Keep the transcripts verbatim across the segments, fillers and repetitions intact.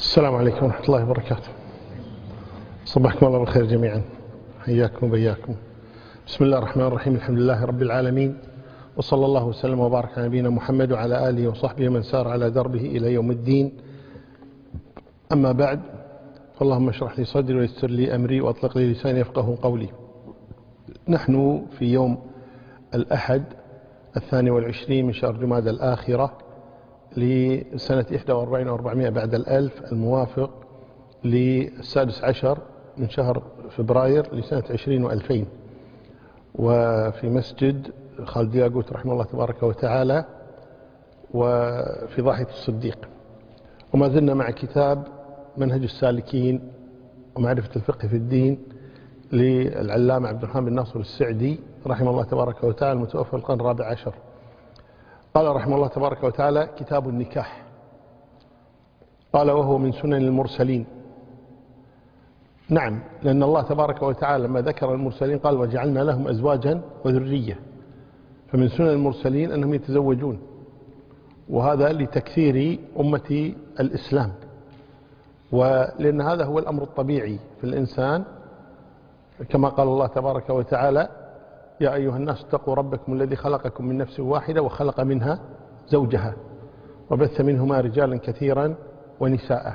السلام عليكم ورحمة الله وبركاته. صبحكم الله بالخير جميعا، حياكم وبياكم. بسم الله الرحمن الرحيم، الحمد لله رب العالمين، وصلى الله وسلم وبارك على نبينا محمد وعلى آله وصحبه من سار على دربه إلى يوم الدين. أما بعد، فاللهم اشرح لي صدري ويسر لي أمري وأطلق لي لساني يفقه قولي. نحن في يوم الأحد الثاني والعشرين من شهر جمادى الآخرة لسنة إحدى وأربعين وأربعمائة بعد الألف، الموافق للسادس عشر من شهر فبراير لسنة عشرين وألفين، وفي مسجد خالد ياقوت رحمه الله تبارك وتعالى وفي ضاحية الصديق. وما زلنا مع كتاب منهج السالكين ومعرفة الفقه في الدين للعلامة عبد الرحمن بن ناصر السعدي رحمه الله تبارك وتعالى، المتوفى في القرن الرابع عشر. قال رحمه الله تبارك وتعالى: كتاب النكاح. قال: وهو من سنن المرسلين. نعم، لأن الله تبارك وتعالى لما ذكر المرسلين قال: وجعلنا لهم أزواجا وذرية. فمن سنن المرسلين أنهم يتزوجون، وهذا لتكثير أمة الإسلام، ولأن هذا هو الأمر الطبيعي في الإنسان، كما قال الله تبارك وتعالى: يا أيها الناس اتقوا ربكم الذي خلقكم من نفس واحدة وخلق منها زوجها وبث منهما رجالا كثيرا ونساء.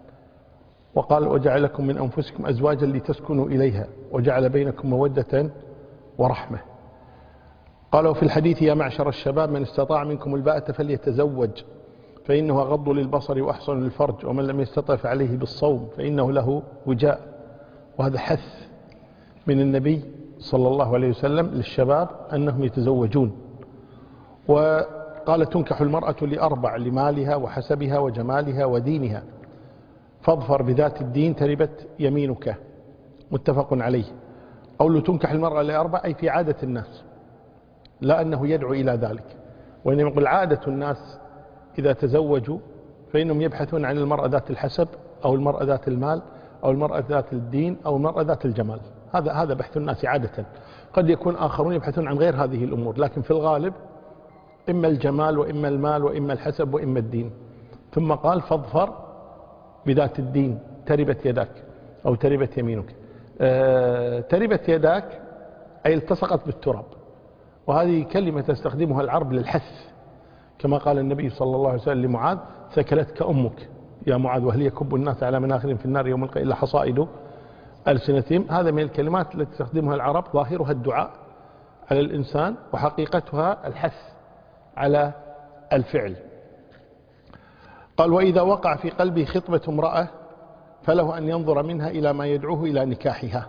وقال: وجعلكم من أنفسكم أزواجا لتسكنوا إليها وجعل بينكم مودة ورحمة. قالوا في الحديث: يا معشر الشباب من استطاع منكم الباءة فليتزوج فإنه أغض للبصر وأحصن للفرج، ومن لم يستطع فعليه بالصوم فإنه له وجاء. وهذا حث من النبي صلى الله عليه وسلم للشباب أنهم يتزوجون. وقال: تنكح المرأة لأربع: لمالها وحسبها وجمالها ودينها، فاظفر بذات الدين تربت يمينك. متفق عليه. قوله تنكح المرأة لأربع أي في عادة الناس، لا أنه يدعو إلى ذلك، وإنما يقول عادة الناس إذا تزوجوا فإنهم يبحثون عن المرأة ذات الحسب أو المرأة ذات المال أو المرأة ذات الدين أو المرأة ذات الجمال. هذا هذا بحث الناس عادة. قد يكون آخرون يبحثون عن غير هذه الأمور، لكن في الغالب إما الجمال وإما المال وإما الحسب وإما الدين. ثم قال: فاظفر بذات الدين تربت يداك أو تربت يمينك. آه تربت يداك أي التصقت بالتراب، وهذه كلمة تستخدمها العرب للحث، كما قال النبي صلى الله عليه وسلم لمعاذ: ثكلتك أمك يا معاذ وهل يكب الناس على مناخرهم في النار يوم القيامة إلا حصائد ألسنتهم. هذا من الكلمات التي تستخدمها العرب، ظاهرها الدعاء على الإنسان وحقيقتها الحث على الفعل. قال: وإذا وقع في قلبه خطبة امرأة فله أن ينظر منها إلى ما يدعوه إلى نكاحها.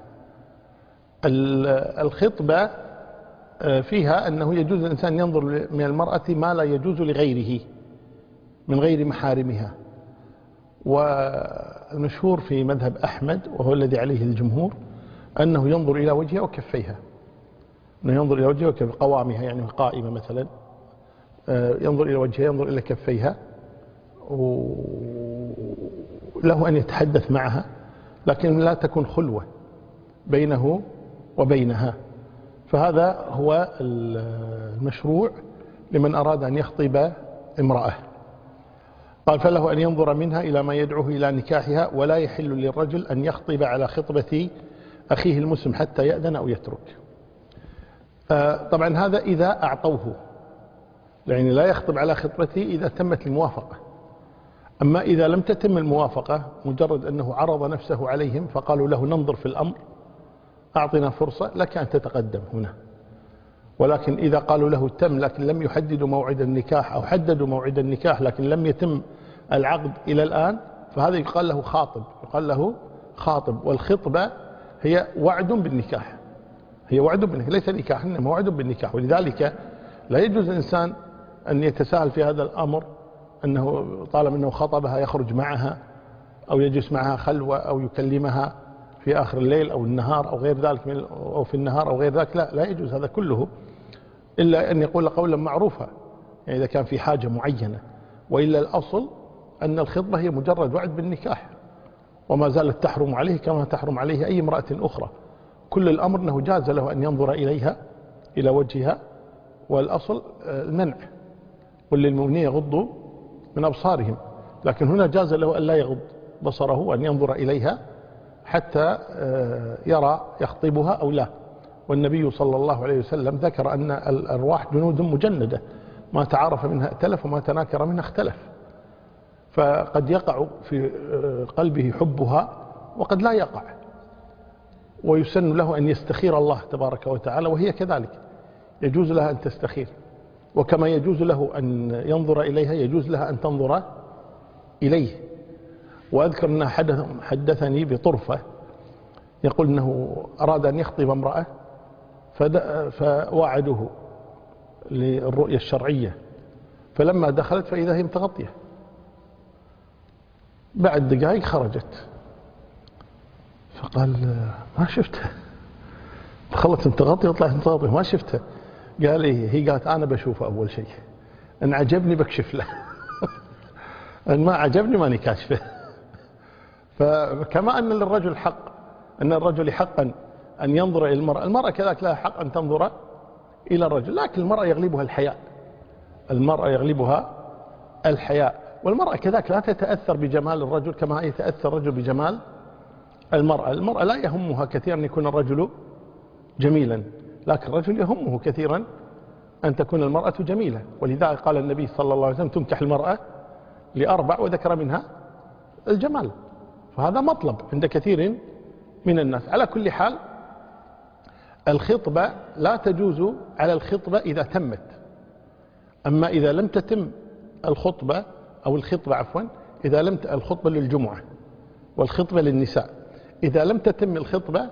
الخطبة فيها أنه يجوز الإنسان ينظر من المرأة ما لا يجوز لغيره من غير محارمها. والمشهور في مذهب أحمد وهو الذي عليه الجمهور أنه ينظر إلى وجهها وكفيها، أنه ينظر إلى وجهها وكفيها، قوامها يعني قائمة مثلا، ينظر إلى وجهها، ينظر إلى كفيها، وله أن يتحدث معها، لكن لا تكون خلوة بينه وبينها. فهذا هو المشروع لمن أراد أن يخطب امرأة. قال: فله أن ينظر منها إلى ما يدعوه إلى نكاحها، ولا يحل للرجل أن يخطب على خطبة أخيه المسلم حتى يأذن أو يترك. طبعا هذا إذا أعطوه، يعني لا يخطب على خطبته إذا تمت الموافقة. أما إذا لم تتم الموافقة، مجرد أنه عرض نفسه عليهم فقالوا له: ننظر في الأمر، أعطنا فرصة، لك أن تتقدم هنا. ولكن إذا قالوا له تم لكن لم يحددوا موعد النكاح، أو حددوا موعد النكاح لكن لم يتم العقد إلى الآن، فهذا يقال له خاطب، يقال له خاطب. والخطبة هي وعد بالنكاح، هي وعد بالنكاح، ليس نكاح، إنما وعد بالنكاح. ولذلك لا يجوز الإنسان أن يتساهل في هذا الأمر، أنه طالما أنه خطبها يخرج معها أو يجلس معها خلوة أو يكلمها في آخر الليل أو النهار أو غير ذلك، أو في النهار أو غير ذلك. لا لا يجوز هذا كله، إلا أن يقول قولا معروفا، يعني إذا كان في حاجة معينة. وإلا الأصل أن الخطبة هي مجرد وعد بالنكاح، وما زالت تحرم عليه كما تحرم عليه أي امرأة أخرى. كل الأمر أنه جاز له أن ينظر إليها إلى وجهها، والأصل المنع: قل للمؤمنين يغضوا من أبصارهم. لكن هنا جاز له أن لا يغض، بصره وأن ينظر إليها حتى يرى يخطبها أو لا. والنبي صلى الله عليه وسلم ذكر أن الأرواح جنود مجندة، ما تعارف منها ائتلف وما تناكر منها اختلف، فقد يقع في قلبه حبها وقد لا يقع، ويسن له أن يستخير الله تبارك وتعالى، وهي كذلك يجوز لها أن تستخير، وكما يجوز له أن ينظر إليها يجوز لها أن تنظر إليه. وأذكر أنه حدثني بطرفة يقول أنه أراد أن يخطب امرأة فوعدوه للرؤية الشرعية، فلما دخلت فإذا هي متغطية، بعد دقائق خرجت، فقال ما شفتها، دخلت متغطية وطلعت متغطية ما شفتها. قال إيه؟ هي قالت أنا بشوفه أول شيء، إن عجبني بكشف له إن ما عجبني ماني كاشفه. فكما أن للرجل حق، أن الرجل حقا أن ينظر إلى المرأة، المرأة كذلك لها حق أن تنظر إلى الرجل، لكن المرأة يغلبها الحياء، المرأة يغلبها الحياء، والمرأة كذلك لا تتأثر بجمال الرجل كما يتأثر الرجل بجمال المرأة. المرأة لا يهمها كثيرا أن يكون الرجل جميلا، لكن الرجل يهمه كثيرا أن تكون المرأة جميلة، ولذلك قال النبي صلى الله عليه وسلم تنكح المرأة لأربع وذكر منها الجمال، فهذا مطلب عند كثير من الناس. على كل حال الخطبة لا تجوز على الخطبة إذا تمت، أما إذا لم تتم الخطبة أو الخطبة عفوا إذا لم الخطبة للجمعة والخطبة للنساء، إذا لم تتم الخطبة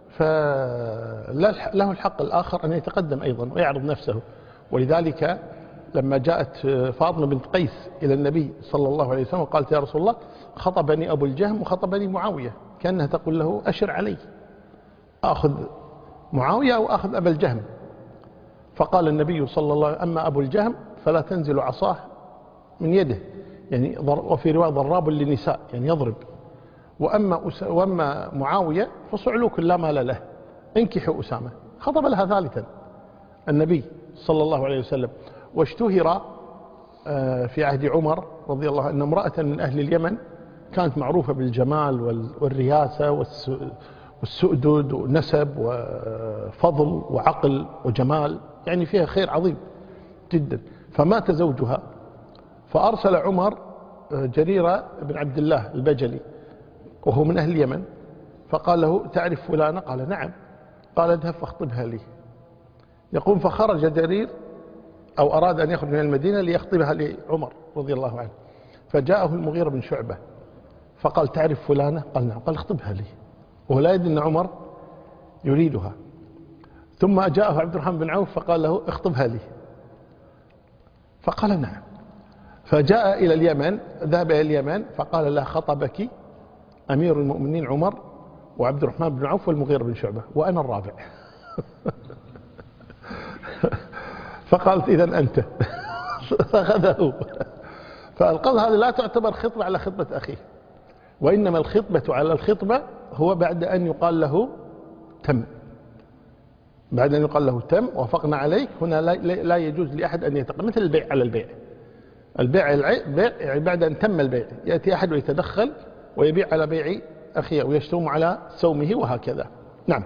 فله الحق الآخر أن يتقدم أيضا ويعرض نفسه. ولذلك لما جاءت فاطمة بنت قيس إلى النبي صلى الله عليه وسلم وقالت يا رسول الله خطبني أبو الجهم وخطبني معاوية، كأنها تقول له أشر علي، أخذ معاوية أو أخذ أبا الجهم؟ فقال النبي صلى الله عليه وسلم أما أبو الجهم فلا تنزل عصاه من يده، يعني وفي رواية ضراب للنساء يعني يضرب، وأما, وأما معاوية فصعلوك لا مال له انكحوا أسامة. خطب لها ثالثا النبي صلى الله عليه وسلم. واشتهر في عهد عمر رضي الله عنه أن امرأة من أهل اليمن كانت معروفة بالجمال والرياسة والسؤدد ونسب وفضل وعقل وجمال، يعني فيها خير عظيم جدا. فمات زوجها فأرسل عمر جرير بن عبد الله البجلي وهو من أهل اليمن، فقال له تعرف فلانة؟ قال نعم. قال اذهب فاخطبها لي. يقول فخرج جرير أو أراد أن يخرج من المدينة ليخطبها لعمر رضي الله عنه، فجاءه المغيرة بن شعبة فقال تعرف فلانة؟ قال نعم. قال اخطبها لي، وهو لا يدري أن عمر يريدها. ثم جاءه عبد الرحمن بن عوف فقال له اخطبها لي، فقال نعم. فجاء إلى اليمن، ذهب إلى اليمن فقال له خطبك أمير المؤمنين عمر وعبد الرحمن بن عوف والمغيرة بن شعبة وأنا الرابع. فقالت إذن أنت. فأخذه. فالقول هذا لا تعتبر خطبة على خطبة أخيه، وإنما الخطبة على الخطبة هو بعد أن يقال له تم، بعد أن يقال له تم وافقنا عليك. هنا لا يجوز لأحد أن يتقدم، مثل البيع على البيع، البيع البيع بعد أن تم البيع يأتي أحد ويتدخل ويبيع على بيع أخيه ويشتم على سومه وهكذا. نعم.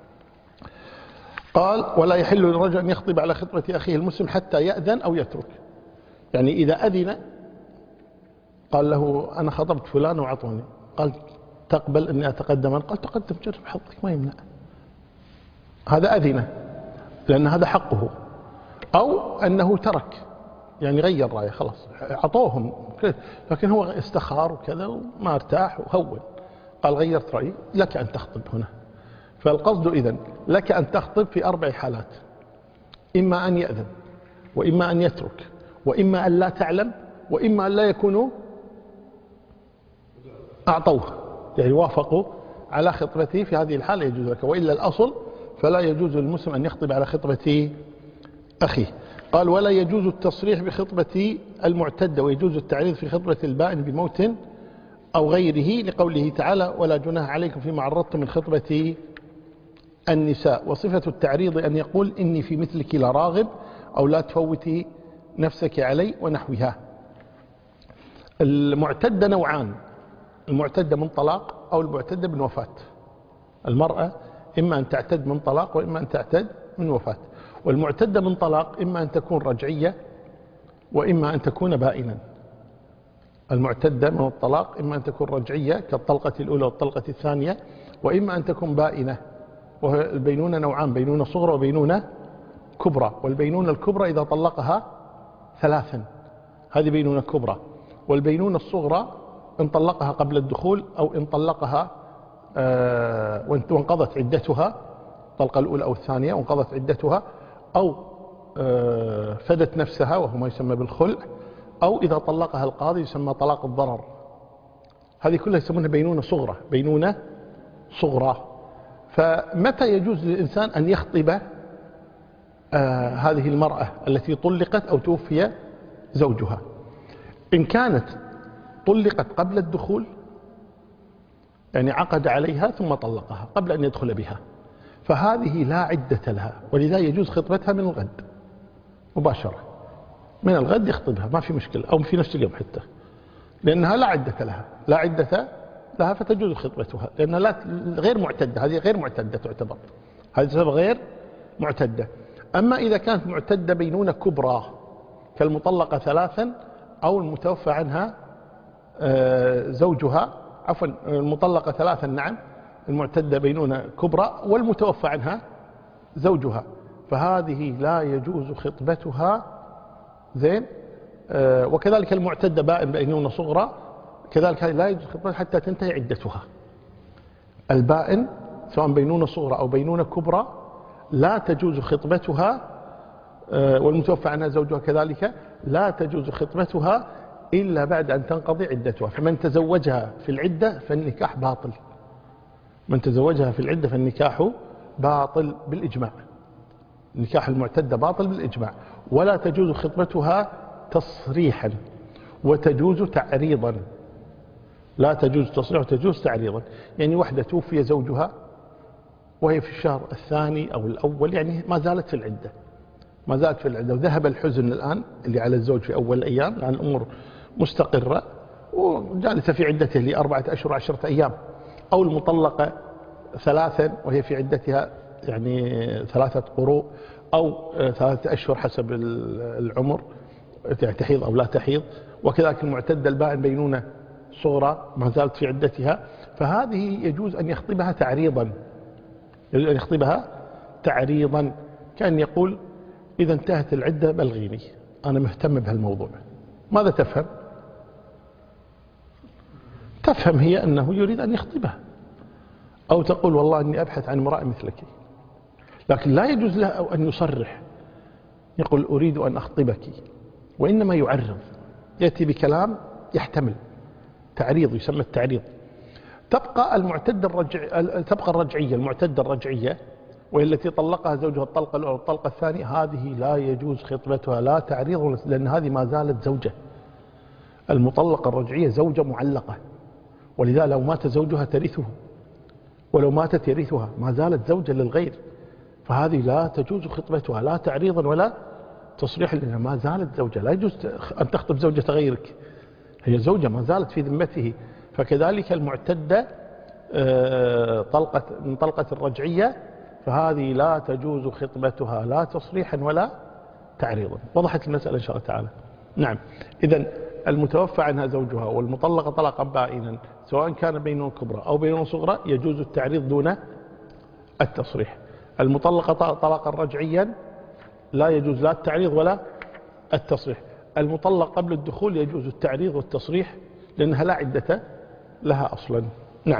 قال ولا يحل للرجل أن يخطب على خطبة أخيه المسلم حتى يأذن أو يترك، يعني إذا أذن قال له أنا خطبت فلان وعطوني، قال تقبل أني أتقدم؟ قال تقدم جرب حظك ما يمنع، هذا أذن لأن هذا حقه. أو أنه ترك يعني غير رأيه خلاص عطوهم، لكن هو استخار وكذا وما ارتاح وهون قال غيرت رأيي، لك أن تخطب هنا. فالقصد إذن لك أن تخطب في أربع حالات، إما أن يأذن وإما أن يترك وإما أن لا تعلم وإما أن لا يكونوا أعطوه، يعني وافقوا على خطبته. في هذه الحالة يجوز لك، وإلا الأصل فلا يجوز للمسلم أن يخطب على خطبة أخيه. قال ولا يجوز التصريح بخطبة المعتدة، ويجوز التعريض في خطبة البائن بموت أو غيره، لقوله تعالى ولا جناح عليكم فيما عرضتم من خطبة النساء. وصفة التعريض أن يقول إني في مثلك لراغب أو لا تفوتي نفسك علي ونحوها. المعتدة نوعان، المعتدة من طلاق أو المعتدة من وفاة. المرأة إما أن تعتد من طلاق وإما أن تعتد من وفاة. والمعتدة من طلاق إما أن تكون رجعية وإما أن تكون بائنا. المعتدة من الطلاق إما أن تكون رجعية كالطلقة الأولى والطلقة الثانية، وإما أن تكون بائنة. والبينونة نوعان، بينونة صغرى وبينونة كبرى. والبينونة الكبرى إذا طلقها ثلاثا، هذه بينونة كبرى. والبينونة الصغرى إن طلقها قبل الدخول أو إن طلقها آه وانقضت عدتها، الطلقة الأولى أو الثانية وانقضت عدتها، أو آه فدت نفسها وهو ما يسمى بالخلع، أو إذا طلقها القاضي يسمى طلاق الضرر. هذه كلها يسمونها بينونة صغرى، بينونة صغرى. فمتى يجوز للإنسان أن يخطب آه هذه المرأة التي طلقت أو توفي زوجها؟ إن كانت طلقت قبل الدخول، يعني عقد عليها ثم طلقها قبل أن يدخل بها، فهذه لا عدة لها، ولذا يجوز خطبتها من الغد مباشرة، من الغد يخطبها ما في مشكلة، أو في نفس اليوم حتى، لأنها لا عدة لها، لا عدة لها فتجوز خطبتها، لأنها لا غير معتدة، هذه غير معتدة تعتبر، هذه تعتبر غير معتدة. أما إذا كانت معتدة بينونة كبرى كالمطلقة ثلاثا أو المتوفى عنها زوجها، عفوا المطلقة ثلاثا نعم، المعتدة بينونة كبرى والمتوفى عنها زوجها، فهذه لا يجوز خطبتها. زين. آه وكذلك المعتدة بائن بينونة صغرى، كذلك لا يجوز خطبتها حتى تنتهي عدتها. البائن سواء بينونة صغرى أو بينونة كبرى لا تجوز خطبتها، آه والمتوفى عنها زوجها كذلك لا تجوز خطبتها إلا بعد أن تنقضي عدتها. فمن تزوجها في العدة فالنكاح باطل، من تزوجها في العدة فالنكاح باطل بالإجماع، نكاح المعتدة باطل بالإجماع. ولا تجوز خطبتها تصريحا وتجوز تعريضا، لا تجوز تصريح وتجوز تعريضا. يعني وحدة توفي زوجها وهي في الشهر الثاني أو الأول، يعني ما زالت في العدة، ما زالت في العدة، وذهب الحزن الآن اللي على الزوج في أول الأيام لأن الأمور مستقرة وجالسة في عدته لأربعة أشهر عشرة أيام، أو المطلقة ثلاثا وهي في عدتها يعني ثلاثة قروء أو ثلاثة أشهر حسب العمر، تحيض أو لا تحيض. وكذلك المعتدة البائن بينونة صغرى ما زالت في عدتها، فهذه يجوز أن يخطبها تعريضا، يجوز أن يخطبها تعريضا، كأن يقول إذا انتهت العدة بلغيني أنا مهتم بهالموضوع. ماذا تفهم؟ تفهم هي أنه يريد أن يخطبها، أو تقول والله أني أبحث عن امرأة مثلك، لكن لا يجوز له أن يصرح يقول أريد أن أخطبك، وإنما يعرض، يأتي بكلام يحتمل تعريض، يسمى التعريض. تبقى المعتدة الرجع تبقى الرجعية، المعتدة الرجعية وهي التي طلقها زوجها الطلقة الأولى والطلقة الثانية، هذه لا يجوز خطبتها لا تعريض، لأن هذه ما زالت زوجة. المطلقة الرجعية زوجة معلقة، ولذا لو مات زوجها ترثه، ولو ماتت يرثها، ما زالت زوجة للغير، فهذه لا تجوز خطبتها لا تعريضا ولا تصريحا، لأنها ما زالت زوجة. لا يجوز أن تخطب زوجة غيرك، هي زوجة ما زالت في ذمته. فكذلك المعتدة طلقة من طلقة الرجعية، فهذه لا تجوز خطبتها لا تصريحا ولا تعريضا. وضحت المسألة إن شاء الله تعالى. نعم. إذن المتوفى عنها زوجها والمطلقة طلقا بائنا سواء كان بينونة كبرى أو بينونة صغرى يجوز التعريض دون التصريح. المطلقة طلقا رجعيا لا يجوز لا التعريض ولا التصريح. المطلق قبل الدخول يجوز التعريض والتصريح لأنها لا عدة لها أصلا. نعم.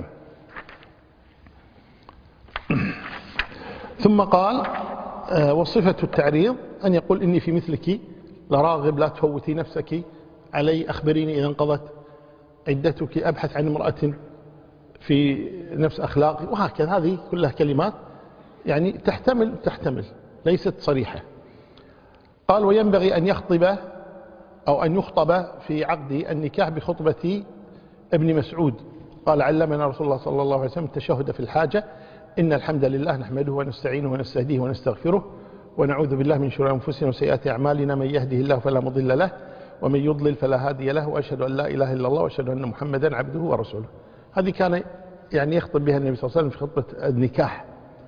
ثم قال وصفة التعريض أن يقول إني في مثلك لراغب لا تفوتي نفسك علي، أخبريني إذا انقضت عدتك، أبحث عن امرأة في نفس أخلاقي، وهكذا. هذه كلها كلمات يعني تحتمل تحتمل ليست صريحة. قال وينبغي أن يخطب أو أن يخطب في عقد النكاح بخطبة ابن مسعود. قال علمنا رسول الله صلى الله عليه وسلم التشهد في الحاجة: إن الحمد لله نحمده ونستعينه ونستهديه ونستغفره ونعوذ بالله من شرور أنفسنا وسيئات أعمالنا، من يهده الله فلا مضل له ومن يضلل فلا هادي له، وأشهد أن لا إله إلا الله وأشهد أن محمدا عبده ورسوله. هذه كان يعني يخطب بها النبي صلى الله عليه وسلم في خطبة النكاح.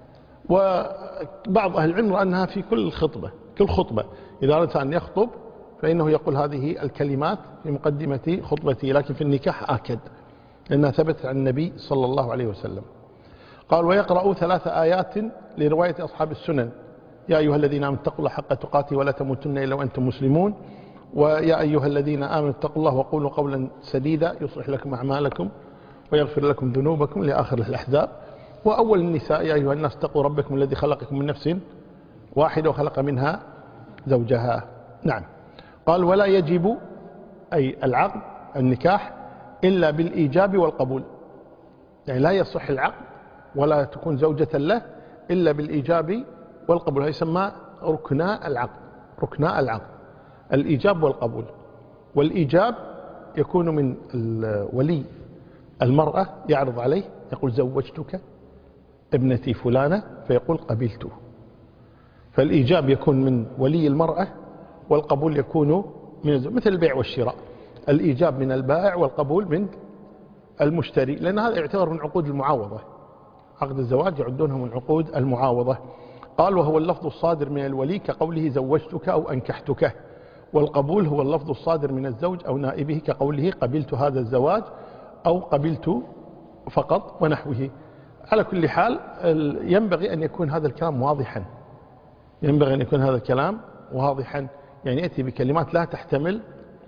وبعض أهل العلم رأى أنها في كل خطبة، كل خطبة إذا أردت أن يخطب فإنه يقول هذه الكلمات في مقدمة خطبته، لكن في النكاح آكد لأنها ثبتت عن النبي صلى الله عليه وسلم. قال ويقرأ ثلاث آيات لرواية أصحاب السنن: يا أيها الذين آمنوا اتقوا الله حق تقاته ولا تموتن إلا وأنتم مسلمون، ويا أيها الذين آمنوا اتقوا الله وقولوا قولا سديدا يصلح لكم أعمالكم ويغفر لكم ذنوبكم لآخر الأحزاب. وأول النساء: يا أيها الناس اتقوا ربكم الذي خلقكم من نفس واحدة وخلق منها زوجها. نعم. قال ولا يجب أي العقد النكاح إلا بالإيجاب والقبول، يعني لا يصح العقد ولا تكون زوجة له إلا بالإيجاب والقبول. هذا يسمى ركنا العقد، ركنا العقد الإيجاب والقبول. والإيجاب يكون من ولي المرأة يعرض عليه يقول زوجتك ابنتي فلانة فيقول قبلته. فالإيجاب يكون من ولي المرأة والقبول يكون من الزوج، مثل البيع والشراء، الإيجاب من البائع والقبول من المشتري، لأن هذا يعتبر من عقود المعاوضة. عقد الزواج يعدونه من عقود المعاوضة. قال وهو اللفظ الصادر من الولي كقوله زوجتك أو أنكحتك، والقبول هو اللفظ الصادر من الزوج أو نائبه كقوله قبلت هذا الزواج أو قبلت فقط ونحوه. على كل حال ينبغي أن يكون هذا الكلام واضحا، ينبغي أن يكون هذا الكلام واضحا، يعني يأتي بكلمات لا تحتمل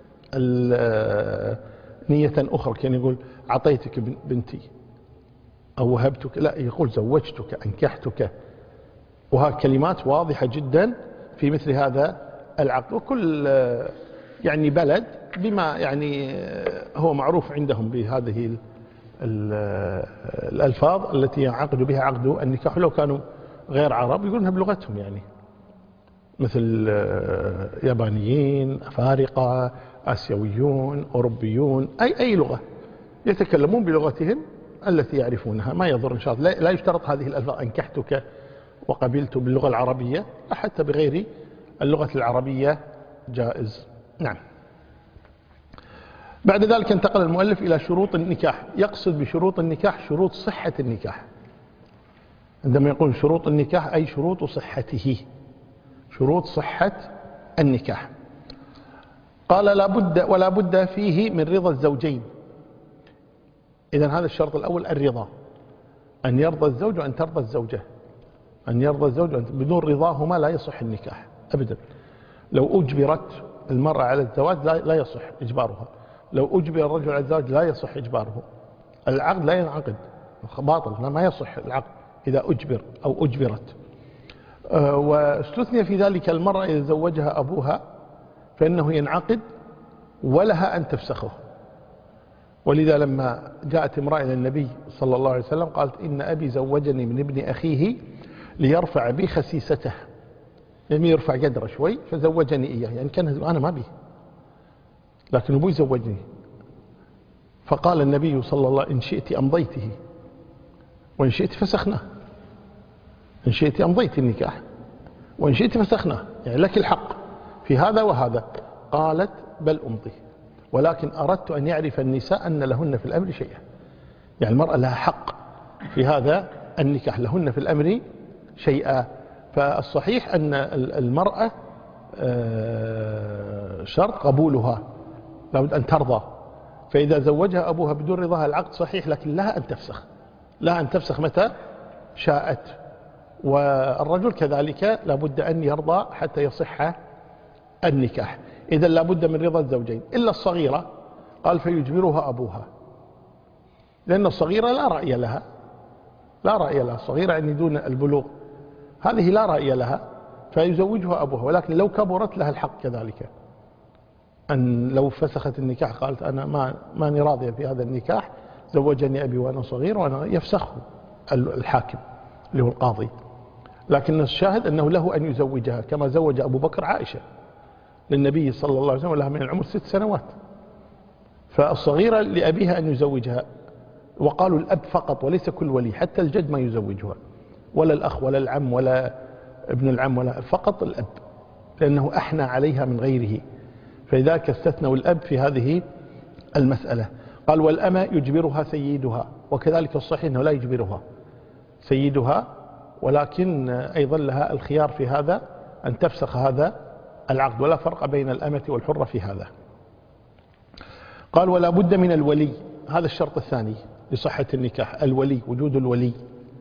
نية أخرى، كان يقول أعطيتك بنتي أو وهبتك، لا، يقول زوجتك أنكحتك. وهذه كلمات واضحة جدا في مثل هذا العقد. وكل يعني بلد بما يعني هو معروف عندهم بهذه الألفاظ التي يعقد بها عقد النكاح، لو كانوا غير عرب يقولونها بلغتهم، يعني مثل يابانيين، أفارقة، آسيويون، أوروبيون، أي أي لغة يتكلمون بلغتهم التي يعرفونها، ما يضر إن شاء الله. لا يشترط هذه الألفاظ أنكحتك وقبلت باللغة العربية، حتى بغير اللغة العربية جائز. نعم. بعد ذلك انتقل المؤلف إلى شروط النكاح. يقصد بشروط النكاح شروط صحة النكاح. عندما يقول شروط النكاح أي شروط صحته، شروط صحة النكاح. قال لا بد ولا بد فيه من رضا الزوجين. إذن هذا الشرط الأول الرضا، أن يرضى الزوج وأن ترضى الزوجة، أن يرضى الزوج وأن بدون رضاهما لا يصح النكاح أبدا. لو أجبرت المرأة على الزواج لا يصح إجبارها، لو أجبر الرجل على الزواج لا يصح إجباره. العقد لا ينعقد، باطل، ما يصح العقد إذا أجبر أو أجبرت. واستثني في ذلك المرأة إذا زوجها أبوها فإنه ينعقد ولها أن تفسخه. ولذا لما جاءت امرأة إلى النبي صلى الله عليه وسلم قالت إن أبي زوجني من ابن أخيه ليرفع بي خسيسته، يعني يرفع قدره شوي فزوجني إياه، يعني كان أنا ما بي، لكن أبوي زوجني. فقال النبي صلى الله عليه وسلم إن شئت أمضيته وإن شئت فسخناه، إن شئت أمضيت النكاح وإن شئت فسخناه، يعني لك الحق في هذا وهذا. قالت بل أمضي، ولكن أردت أن يعرف النساء أن لهن في الأمر شيئا، يعني المرأة لها حق في هذا النكاح، لهن في الأمر شيئا. فالصحيح أن المرأة شرط قبولها، لابد أن ترضى. فإذا زوجها أبوها بدون رضاها العقد صحيح، لكن لها أن تفسخ، لها أن تفسخ متى شاءت. والرجل كذلك لابد أن يرضى حتى يصح النكاح. إذا لابد من رضا الزوجين إلا الصغيرة. قال فيجبرها أبوها، لأن الصغيرة لا رأي لها، لا رأي لها، الصغيرة يعني دون البلوغ، هذه لا رأي لها فيزوجها أبوها. ولكن لو كبرت لها الحق كذلك، أن لو فسخت النكاح قالت أنا ما ماني راضية في هذا النكاح، زوجني أبي وأنا صغير، وأنا يفسخه الحاكم اللي هو القاضي. لكن الشاهد أنه له أن يزوجها كما زوج أبو بكر عائشة للنبي صلى الله عليه وسلم ولها من العمر ست سنوات. فالصغيرة لأبيها أن يزوجها، وقالوا الأب فقط وليس كل ولي، حتى الجد ما يزوجها، ولا الأخ ولا العم ولا ابن العم، ولا فقط الأب، لأنه أحنى عليها من غيره. فلذلك استثنوا الأب في هذه المسألة. قال والأمة يجبرها سيدها، وكذلك الصحيح أنه لا يجبرها سيدها، ولكن أيضا لها الخيار في هذا أن تفسخ هذا العقد، ولا فرق بين الأمة والحرة في هذا. قال ولا بد من الولي، هذا الشرط الثاني لصحة النكاح، الولي، وجود الولي.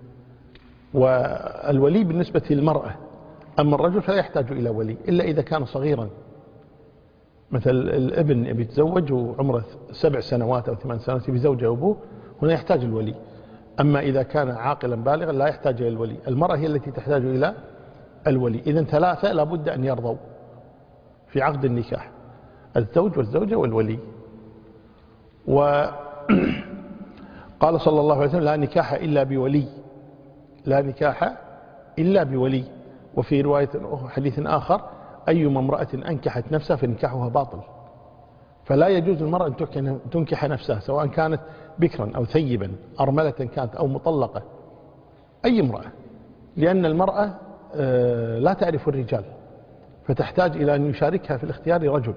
والولي بالنسبة للمرأة، أما الرجل فلا يحتاج إلى ولي إلا إذا كان صغيرا، مثل الابن يبي يتزوج وعمره سبع سنوات أو ثمان سنوات يبي زوجه أبوه، هنا يحتاج الولي. أما إذا كان عاقلا بالغا لا يحتاج إلى الولي، المرأة هي التي تحتاج إلى الولي. إذن ثلاثة لابد أن يرضوا في عقد النكاح، الزوج والزوجة والولي. وقال صلى الله عليه وسلم لا نكاح إلا بولي، لا نكاح إلا بولي. وفي رواية حديث آخر أيما امرأة أنكحت نفسها فنكاحها باطل. فلا يجوز المرأة أن تنكح نفسها سواء كانت بكرا أو ثيبا، أرملة كانت أو مطلقة، أي امرأة، لأن المرأة لا تعرف الرجال، فتحتاج إلى أن يشاركها في الاختيار رجل،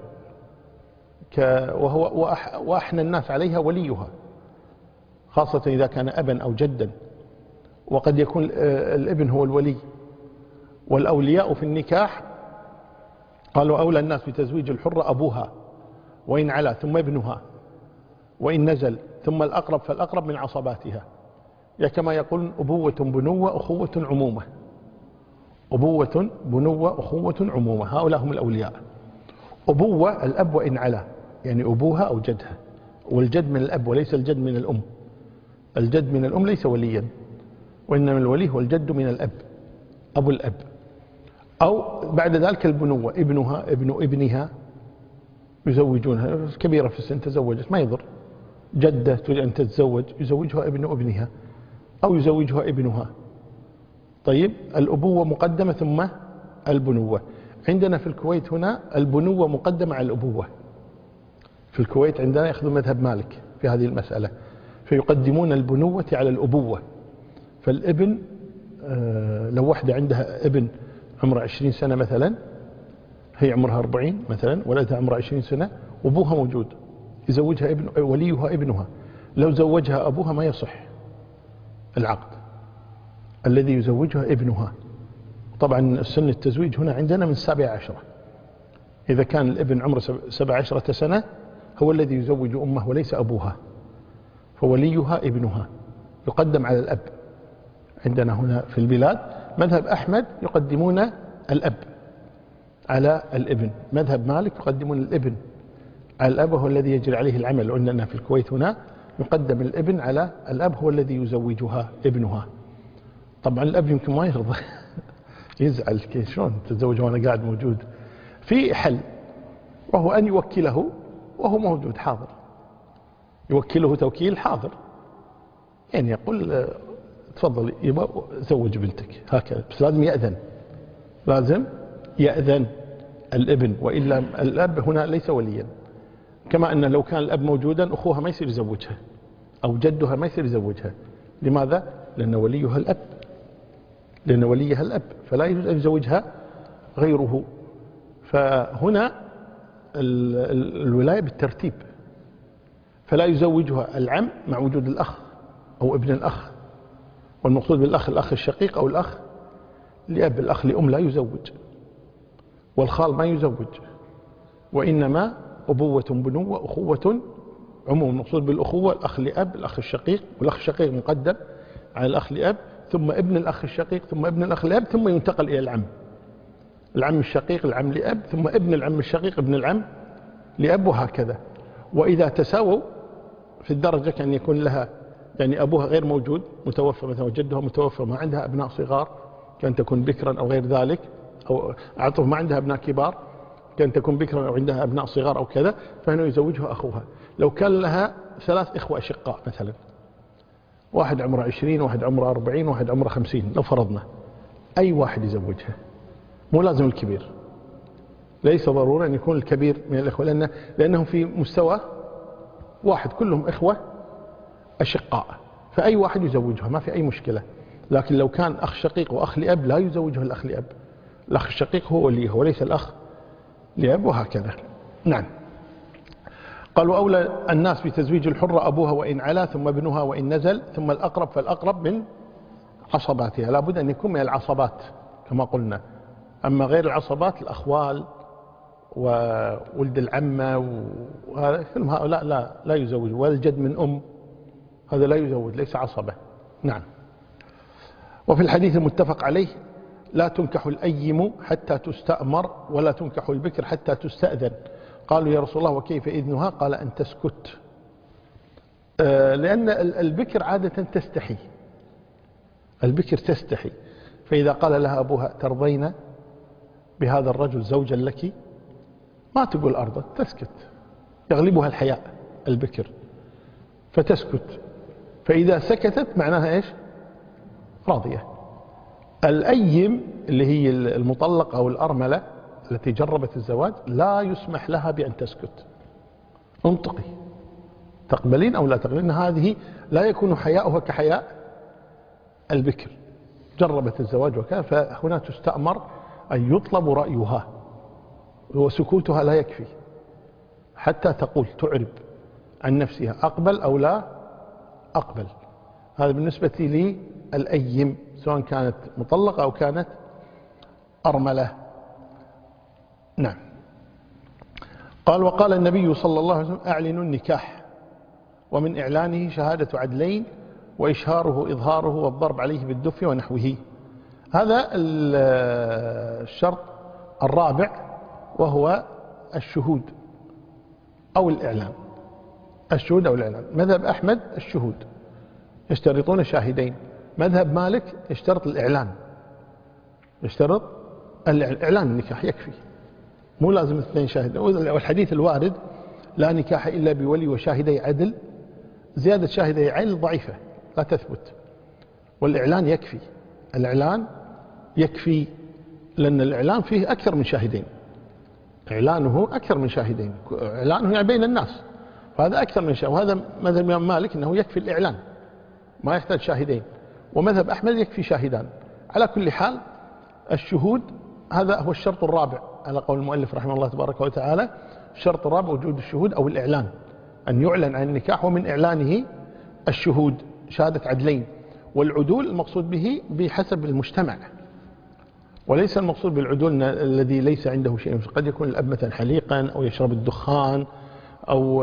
وهو وأحنى الناس عليها وليها، خاصة إذا كان أبا أو جدا، وقد يكون الابن هو الولي. والأولياء في النكاح قالوا أولى الناس بتزويج الحرة أبوها وإن علا ثم ابنها وإن نزل ثم الأقرب فالأقرب من عصباتها، يا كما يقول أبوة بنوة أخوة عمومة، أبوة بنوة أخوة عمومة، هؤلاء هم الأولياء. أبوة الأب وإن علا، يعني أبوها أو جدها، والجد من الأب وليس الجد من الأم، الجد من الأم ليس وليا، وإنما الولي هو الجد من الأب، أبو الأب. أو بعد ذلك البنوة، ابنها ابن ابنها يزوجونها، كبيرة في السن تزوجت ما يضر، جدة تريد أن تتزوج يزوجها ابن ابنها أو يزوجها ابنها. طيب الأبوة مقدمة ثم البنوة. عندنا في الكويت هنا البنوة مقدمة على الأبوة، في الكويت عندنا يأخذون مذهب مالك في هذه المسألة، فيقدمون البنوة على الأبوة. فالابن لو واحدة عندها ابن عمره عشرين سنة مثلا، هي عمرها أربعين مثلا، ولدها عمرها عشرين سنة، وأبوها موجود، يزوجها ابن وليها ابنها، لو زوجها أبوها ما يصح العقد، الذي يزوجها ابنها. طبعا سن التزويج هنا عندنا من السابعة عشرة، إذا كان الابن عمره سبع عشرة سنة هو الذي يزوج أمه وليس أبوها، فوليها ابنها يقدم على الأب. عندنا هنا في البلاد مذهب أحمد يقدمون الأب على الابن، مذهب مالك يقدمون الابن على الأب، وهو الذي يجري عليه العمل. وإننا في الكويت هنا يقدم الابن على الأب، هو الذي يزوجها ابنها. طبعا الأب يمكن ما يرضى يزعل، كيف شلون تتزوج وأنا قاعد موجود. في حل، وهو أن يوكله وهو موجود حاضر، يوكله توكيل حاضر، يعني يقول تفضل يبقى زوج بنتك هكذا، بس لازم يأذن، لازم يأذن الابن، وإلا الأب هنا ليس وليا. كما أن لو كان الأب موجودا أخوها ما يصير يزوجها أو جدها ما يصير يزوجها. لماذا؟ لأن وليها الأب، لأن وليها الأب، فلا يجوز أن يزوجها غيره. فهنا الولاية بالترتيب، فلا يزوجها العم مع وجود الأخ أو ابن الأخ، والمقصود بالأخ الأخ الشقيق أو الأخ لأب، الأخ لأم لا يزوج، والخال ما يزوج، وإنما أبوة بنوة أخوة عموم. المقصود بالأخوة الأخ لأب، الأخ الشقيق، والأخ الشقيق مقدم على الأخ لأب، ثم ابن الأخ الشقيق، ثم ابن الأخ لأب، ثم ينتقل إلى العم، العم الشقيق العم لأب، ثم ابن العم الشقيق ابن العم لأب، وهكذا. وإذا تساووا في الدرجة كان يكون لها، يعني أبوها غير موجود متوفى مثلا، وجدها متوفى، ما عندها أبناء صغار، كان تكون بكرا أو غير ذلك، أو عطف ما عندها أبناء كبار، كان تكون بكرا أو عندها أبناء صغار أو كذا، فهنا يزوجها أخوها. لو كان لها ثلاث إخوة أشقاء مثلا، واحد عمره عشرين، واحد عمره أربعين، واحد عمره خمسين، لو فرضنا أي واحد يزوجها، مو لازم الكبير، ليس ضروري أن يكون الكبير من الإخوة، لأن لأنهم في مستوى واحد، كلهم إخوة أشقاء، فأي واحد يزوجها ما في أي مشكلة. لكن لو كان أخ شقيق وأخ لأب لا يزوجه الأخ لأب، الأخ الشقيق هو وليه وليس الأخ لأب، وهكذا. نعم. قالوا أولى الناس بتزويج الحرة أبوها وإن علا، ثم ابنها وإن نزل، ثم الأقرب فالأقرب من عصباتها. لابد أن يكون من العصبات كما قلنا. أما غير العصبات الأخوال وولد العمة وهذا كلهم هؤلاء لا لا يزوج، والجد من أم هذا لا يزوج، ليس عصبة. نعم. وفي الحديث المتفق عليه: لا تنكح الأيم حتى تستأمر، ولا تنكح البكر حتى تستأذن. قالوا يا رسول الله وكيف إذنها؟ قال أن تسكت، لأن البكر عادة تستحي، البكر تستحي، فإذا قال لها أبوها ترضين بهذا الرجل زوجا لك، ما تقول أرضى، تسكت، يغلبها الحياء البكر فتسكت، فإذا سكتت معناها إيش؟ راضية. الأيم اللي هي المطلقة أو الأرملة التي جربت الزواج لا يسمح لها بأن تسكت، انطقي، تقبلين أو لا تقبلين. هذه لا يكون حياؤها كحياء البكر، جربت الزواج وكذا، فهنا تستأمر أن يطلب رأيها، وسكوتها لا يكفي حتى تقول، تعرب عن نفسها أقبل أو لا أقبل. هذا بالنسبة للأيم سواء كانت مطلقة أو كانت أرملة. نعم. قال وقال النبي صلى الله عليه وسلم: أعلنوا النكاح، ومن إعلانه شهادة عدلين، وإشهاره إظهاره، والضرب عليه بالدف ونحوه. هذا الشرط الرابع وهو الشهود أو الإعلان. الشهود أو الإعلان. مذهب أحمد الشهود، يشترطون شاهدين. مذهب مالك يشترط الإعلان، يشترط الإعلان النكاح يكفي، مو لازم اثنين شاهدين. والحديث الوارد: لا نكاح إلا بولي وشاهدي عدل، زيادة شاهدي عدل ضعيفة لا تثبت، والإعلان يكفي، الإعلان يكفي، لأن الإعلان فيه أكثر من شاهدين، إعلانه أكثر من شاهدين، إعلانه يعني بين الناس، فهذا أكثر من شاهد. وهذا مذهب الإمام مالك أنه يكفي الإعلان ما يحتاج شاهدين، ومذهب أحمد يكفي شاهدان. على كل حال الشهود هذا هو الشرط الرابع على قول المؤلف رحمه الله تبارك وتعالى. الشرط الرابع وجود الشهود أو الإعلان، أن يعلن عن النكاح، ومن إعلانه الشهود شهادة عدلين. والعدول المقصود به بحسب المجتمع، وليس المقصود بالعدول الذي ليس عنده شيء. قد يكون الأب مثلا حليقا أو يشرب الدخان أو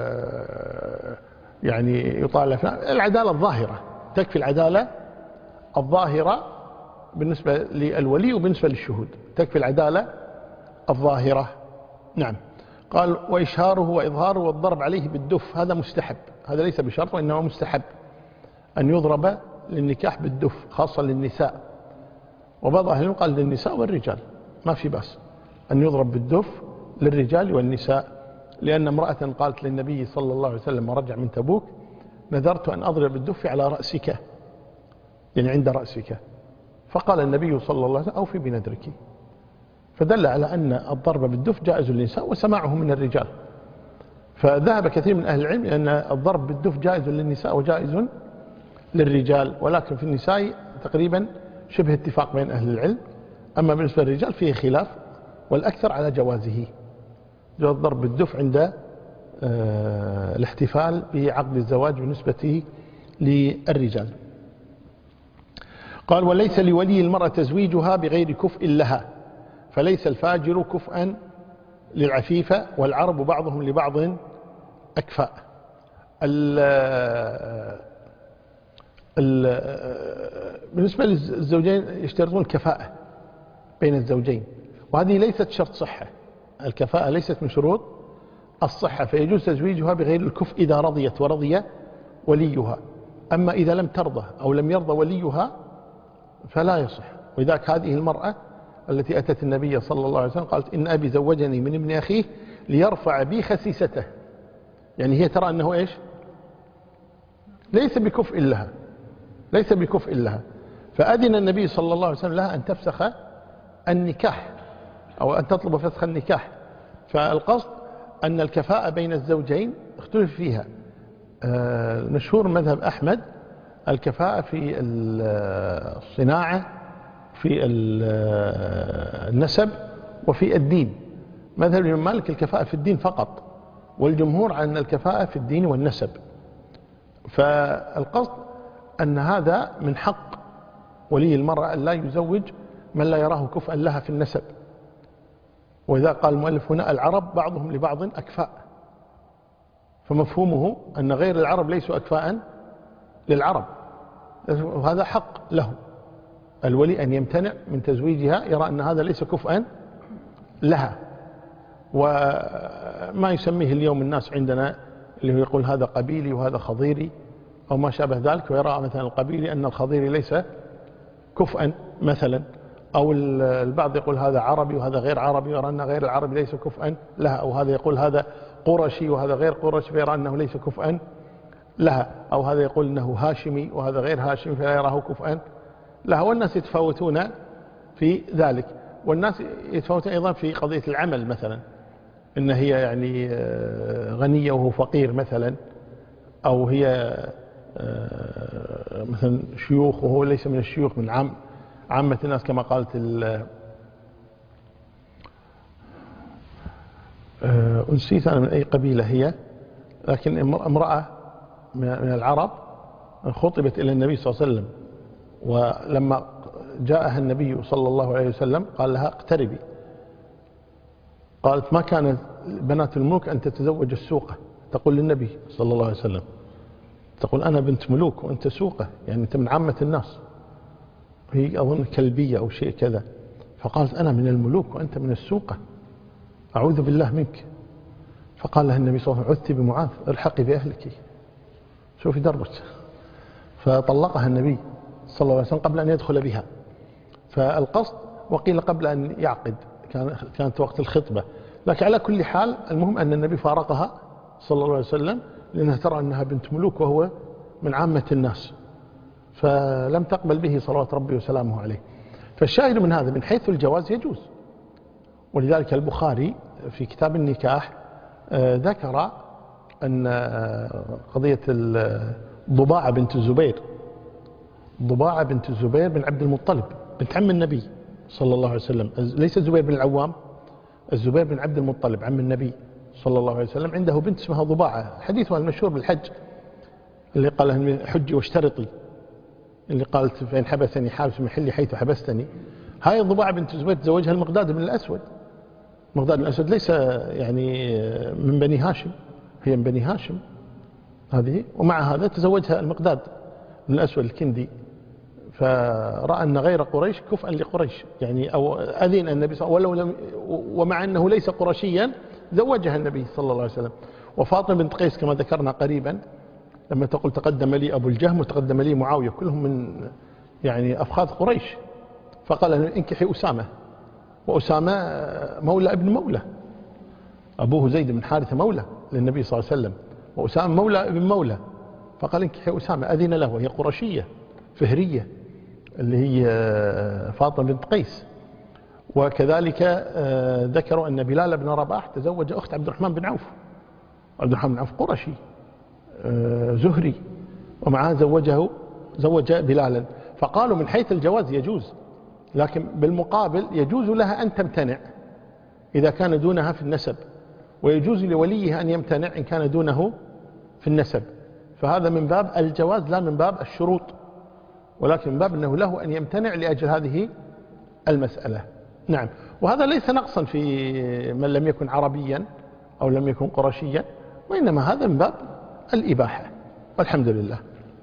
يعني يطالع. العدالة الظاهرة تكفي، العدالة الظاهرة بالنسبة للولي وبالنسبة للشهود تكفي العدالة الظاهرة. نعم. قال وإشهاره وإظهاره والضرب عليه بالدف، هذا مستحب، هذا ليس بشرط وإنما مستحب أن يضرب للنكاح بالدف، خاصة للنساء. وبعض أهل العلم قال للنساء والرجال ما في بأس أن يضرب بالدف للرجال والنساء، لأن امرأة قالت للنبي صلى الله عليه وسلم ورجع من تبوك: نذرت أن أضرب بالدف على رأسك، يعني عند رأسك. فقال النبي صلى الله عليه وسلم: أوفي بنذرك. فدل على أن الضرب بالدف جائز للنساء وسماعه من الرجال. فذهب كثير من أهل العلم أن الضرب بالدف جائز للنساء وجائز للرجال، ولكن في النساء تقريبا شبه اتفاق بين أهل العلم. أما بالنسبة للرجال فيه خلاف، والأكثر على جوازه، جواز ضرب بالدف عند الاحتفال بعقد الزواج بالنسبة للرجال. قال وليس لولي المرأة تزويجها بغير كفء لها، فليس الفاجر كفءا للعفيفة، والعرب بعضهم لبعض أكفاء. بالنسبة للزوجين يشترطون الكفاءة بين الزوجين، وهذه ليست شرط صحة. الكفاءة ليست من شروط الصحة، فيجوز تزويجها بغير الكفء إذا رضيت ورضي وليها. أما إذا لم ترضى أو لم يرضى وليها فلا يصح. وذاك هذه المرأة التي أتت النبي صلى الله عليه وسلم قالت: إن أبي زوجني من ابن أخيه ليرفع بي خسيسته، يعني هي ترى أنه إيش؟ ليس بكفء لها، ليس بكفء لها. فأذن النبي صلى الله عليه وسلم لها أن تفسخ النكاح أو أن تطلب فسخ النكاح. فالقصد أن الكفاءة بين الزوجين اختلف فيها. المشهور مذهب أحمد الكفاءة في الصناعة، في النسب، وفي الدين. مذهب الإمام مالك الكفاءة في الدين فقط، والجمهور عن الكفاءة في الدين والنسب. فالقصد أن هذا من حق ولي المرأة أن لا يزوج من لا يراه كفءا لها في النسب. وإذا قال المؤلف هنا العرب بعضهم لبعض أكفاء، فمفهومه أن غير العرب ليسوا أكفاء للعرب، وهذا حق له الولي أن يمتنع من تزويجها، يرى أن هذا ليس كفءا لها. وما يسميه اليوم الناس عندنا اللي هو يقول هذا قبيلي وهذا خضيري أو ما شابه ذلك، ويرى مثلا القبيلي أن الخضيري ليس كفءا مثلا، أو البعض يقول هذا عربي وهذا غير عربي، يرى أن غير العربي ليس كفءا لها، أو هذا يقول هذا قرشي وهذا غير قرشي فيرى أنه ليس كفءا لها، أو هذا يقول أنه هاشمي وهذا غير هاشمي فلا يراه كفءا لها. والناس يتفاوتون في ذلك، والناس يتفاوتون أيضا في قضية العمل، مثلا إن هي يعني غنية وهو فقير مثلا، أو هي مثلا شيوخ وهو ليس من الشيوخ، من عام عامة الناس كما قالت أنسيت أنا من أي قبيلة هي، لكن امرأة من العرب خطبت إلى النبي صلى الله عليه وسلم، ولما جاءها النبي صلى الله عليه وسلم قال لها اقتربي، قالت ما كان بنات الملوك أن تتزوج السوقة، تقول للنبي صلى الله عليه وسلم، تقول أنا بنت ملوك وأنت سوقة، يعني أنت من عامة الناس، هي أظن كلبية أو شيء كذا، فقالت أنا من الملوك وأنت من السوقة، أعوذ بالله منك. فقال لها النبي صلى الله عليه وسلم عذت بمعاذ الحقي بأهلك، شوفي دربت، فطلقها النبي صلى الله عليه وسلم قبل أن يدخل بها. فالقصد وقيل قبل أن يعقد، كانت وقت الخطبة، لكن على كل حال المهم أن النبي فارقها صلى الله عليه وسلم لأنها ترى أنها بنت ملوك وهو من عامة الناس، فلم تقبل به صلوات ربي وسلامه عليه. فالشاهد من هذا من حيث الجواز يجوز، ولذلك البخاري في كتاب النكاح ذكر أن قضية ضباعة بنت الزبير، ضباعة بنت الزبير بن عبد المطلب بنت عم النبي صلى الله عليه وسلم، ليس الزبير بن العوام، الزبير بن عبد المطلب عم النبي صلى الله عليه وسلم، عنده بنت اسمها ضباعة، حديثها المشهور بالحج اللي قال لها حجي واشترطي، اللي قالت فإن حبسني حابس محلي حيث حبستني. هاي الضباعة بنت الزبير تزوجها المقداد بن الأسود، المقداد بن الأسود ليس يعني من بني هاشم، هي من بني هاشم هذه، ومع هذا تزوجها المقداد بن الأسود الكندي، فرأى أن غير قريش كفءا لقريش، يعني أو أذن النبي صلى الله عليه وسلم، ومع أنه ليس قرشيا زوجها النبي صلى الله عليه وسلم. وفاطمة بنت قيس كما ذكرنا قريبا لما تقول تقدم لي أبو الجهم وتقدم لي معاوية كلهم من يعني أفخاذ قريش، فقال انكحي أسامة، وأسامة مولى ابن مولى، أبوه زيد بن حارثة مولى للنبي صلى الله عليه وسلم، وأسامة مولى ابن مولى، فقال انكحي أسامة، أذن له، وهي قرشية فهرية اللي هي فاطمة بنت قيس. وكذلك ذكروا أن بلال بن رباح تزوج أخت عبد الرحمن بن عوف، عبد الرحمن بن عوف قرشي زهري، ومعها زوجه زوج بلالا. فقالوا من حيث الجواز يجوز، لكن بالمقابل يجوز لها أن تمتنع إذا كان دونها في النسب، ويجوز لوليها أن يمتنع إن كان دونه في النسب. فهذا من باب الجواز لا من باب الشروط، ولكن من باب أنه له أن يمتنع لأجل هذه المسألة. نعم، وهذا ليس نقصا في من لم يكن عربيا أو لم يكن قرشيا، وإنما هذا من باب الإباحة والحمد لله.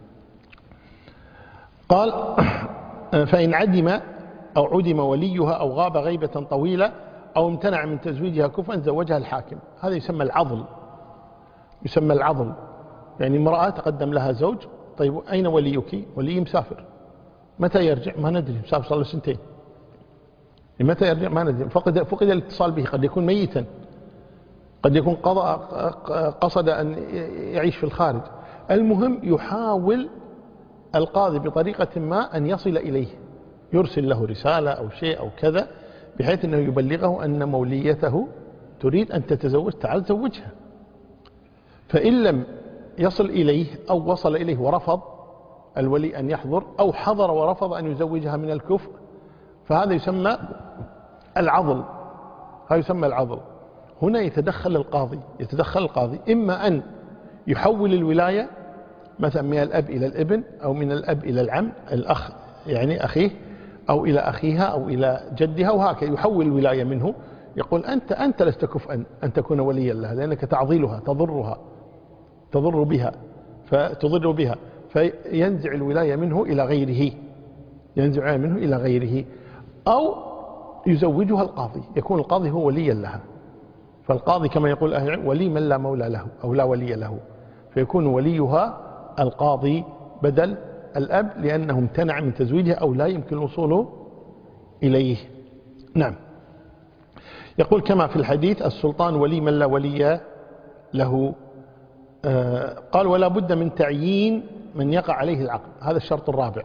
قال فإن عدم أو عدم وليها أو غاب غيبة طويلة أو امتنع من تزويجها كفءا زوجها الحاكم. هذا يسمى العضل، يسمى العضل، يعني امرأة تقدم لها زوج، طيب أين وليك؟ ولي مسافر، متى يرجع؟ ما ندري، مسافر صار له سنتين، متى يرجع؟ ما ندري، فقد فقد الاتصال به، قد يكون ميتا، قد يكون قضى قصد أن يعيش في الخارج. المهم يحاول القاضي بطريقة ما أن يصل إليه، يرسل له رسالة أو شيء أو كذا، بحيث أنه يبلغه أن موليته تريد أن تتزوج، تعال زوجها. فإن لم يصل إليه أو وصل إليه ورفض الولي أن يحضر، أو حضر ورفض أن يزوجها من الكفء، فهذا يسمى العضل، هذا يسمى العضل. هنا يتدخل القاضي يتدخل القاضي إما أن يحول الولاية مثلا من الأب إلى الابن، أو من الأب إلى العم الأخ يعني أخيه، أو إلى أخيها، أو إلى جدها، وهكذا يحول الولاية منه. يقول أنت أنت لست كفءا أن تكون وليا لها، لأنك تعضلها تضرها تضر بها فتضر بها، فينزع الولاية منه إلى غيره ينزع منه إلى غيره أو يزوجها القاضي، يكون القاضي هو وليا لها. فالقاضي كما يقول أهل العلم ولي من لا مولى له أو لا ولي له، فيكون وليها القاضي بدل الأب، لأنه امتنع من تزويجها أو لا يمكن الوصول إليه. نعم. يقول كما في الحديث السلطان ولي من لا ولي له. آه قال ولا بد من تعيين من يقع عليه العقد، هذا الشرط الرابع.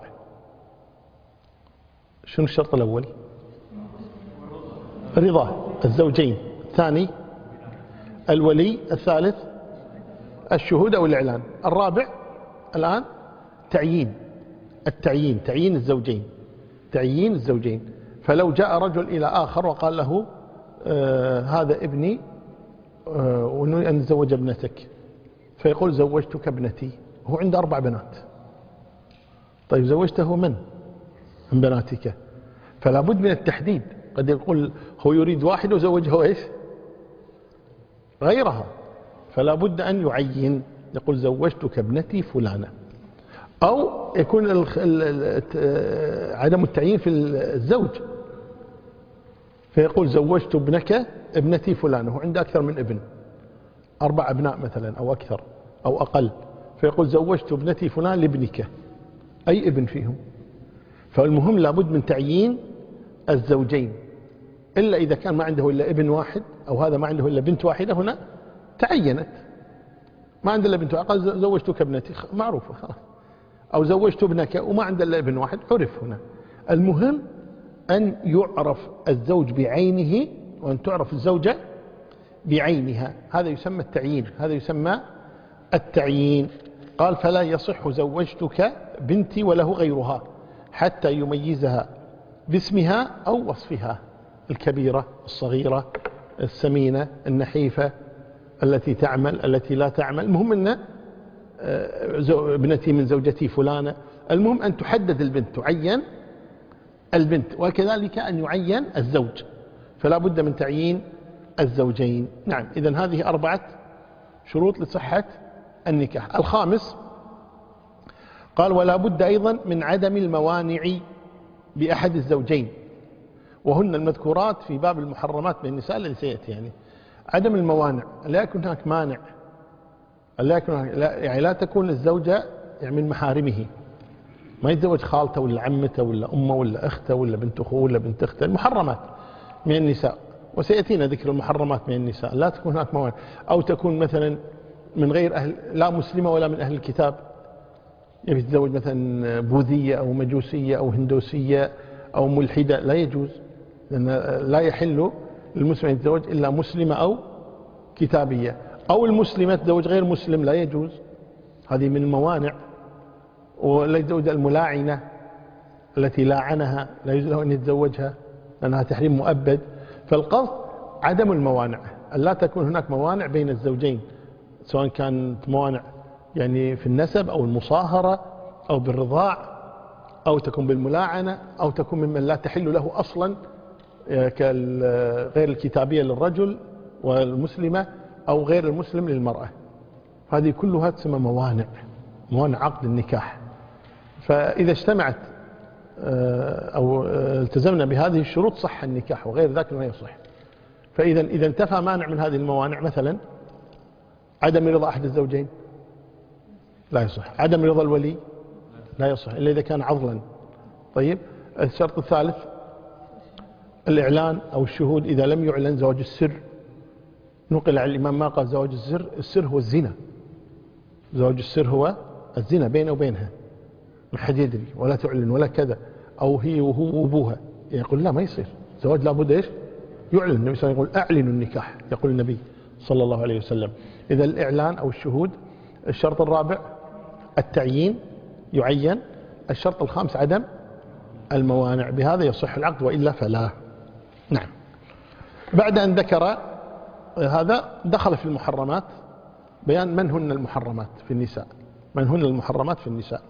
شنو الشرط الأول؟ رضا الزوجين. الثاني الولي. الثالث الشهود أو الإعلان. الرابع الآن تعيين التعيين تعيين الزوجين تعيين الزوجين فلو جاء رجل إلى آخر وقال له آه هذا ابني آه ونريد أن نتزوج ابنتك، فيقول زوجتك ابنتي، هو عنده أربع بنات. طيب زوجته من من بناتك؟ فلا بد من التحديد. قد يقول هو يريد واحد وزوجه إيش غيرها، فلا بد أن يعين، يقول زوجتك ابنتي فلانة. أو يكون عدم التعيين في الزوج، فيقول زوجت ابنك ابنتي فلانة، وعنده أكثر من ابن، أربع أبناء مثلا أو أكثر أو أقل، فيقول زوجت ابنتي فلان لابنك، أي ابن فيهم. فالمهم لابد من تعيين الزوجين، إلا إذا كان ما عنده إلا ابن واحد، أو هذا ما عنده إلا بنت واحدة، هنا تعينت. ما عنده إلا بنت واحدة قال زوجتك ابنتي، معروفة خلاص. أو زوجت ابنك وما عنده إلا ابن واحد، عرف هنا. المهم أن يعرف الزوج بعينه، وأن تعرف الزوجة بعينها، هذا يسمى التعيين هذا يسمى التعيين. قال فلا يصح زوجتك بنتي وله غيرها حتى يميزها باسمها أو وصفها، الكبيرة الصغيرة السمينة النحيفة التي تعمل التي لا تعمل، المهم أن ابنتي من زوجتي فلانة. المهم أن تحدد البنت، تعين البنت، وكذلك أن يعين الزوج، فلا بد من تعيين الزوجين. نعم. إذن هذه أربعة شروط لصحة النكاح. الخامس قال ولا بد أيضا من عدم الموانع بأحد الزوجين، وهن المذكورات في باب المحرمات من النساء الذي سيأتي. يعني عدم الموانع، لا يكون هناك مانع، لا يكون هناك لا يعني لا تكون الزوجة يعني من محارمه، ما يتزوج خالته ولا عمته ولا أمه ولا أخته ولا بنت أخوه ولا بنت أخته، المحرمات من النساء، وسيأتينا ذكر المحرمات من النساء. لا تكون هناك موانع. أو تكون مثلا من غير أهل، لا مسلمة ولا من أهل الكتاب، يبي يتزوج مثلا بوذية أو مجوسية أو هندوسية أو ملحدة، لا يجوز، لأن لا يحل للمسلم أن يتزوج إلا مسلمة أو كتابية. أو المسلمة تزوج غير مسلم، لا يجوز، هذه من الموانع. ولا يتزوج الملاعنة التي لاعنها، لا يجوز له أن يتزوجها لأنها تحريم مؤبد. فالقصد عدم الموانع، لا تكون هناك موانع بين الزوجين، سواء كانت موانع يعني في النسب أو المصاهرة أو بالرضاع، أو تكون بالملاعنة، أو تكون ممن لا تحل له أصلا كغير الكتابية للرجل والمسلمة، أو غير المسلم للمرأة. هذه كلها تسمى موانع، موانع عقد النكاح. فإذا اجتمعت أو التزمنا بهذه الشروط صح النكاح، وغير ذاك لا يصح. فإذا إذا انتفى مانع من هذه الموانع، مثلا عدم رضا أحد الزوجين لا يصح، عدم رضا الولي لا يصح إلا إذا كان عضلا. طيب الشرط الثالث الإعلان أو الشهود، إذا لم يعلن زواج السر، نقل عن الإمام ما قال زواج السر، السر هو الزنا، زواج السر هو الزنا بينه وبينها، ما حد يدري ولا تعلن ولا كذا، أو هي وهو وابوها، يقول لا ما يصير، زواج لابد إيش يعلن. النبي صلى الله عليه وسلم يقول أعلنوا النكاح، يقول النبي صلى الله عليه وسلم. إذا الإعلان أو الشهود. الشرط الرابع التعيين، يعين. الشرط الخامس عدم الموانع، بهذا يصح العقد وإلا فلا. نعم. بعد أن ذكر هذا دخل في المحرمات، بيان من هن المحرمات في النساء، من هن المحرمات في النساء.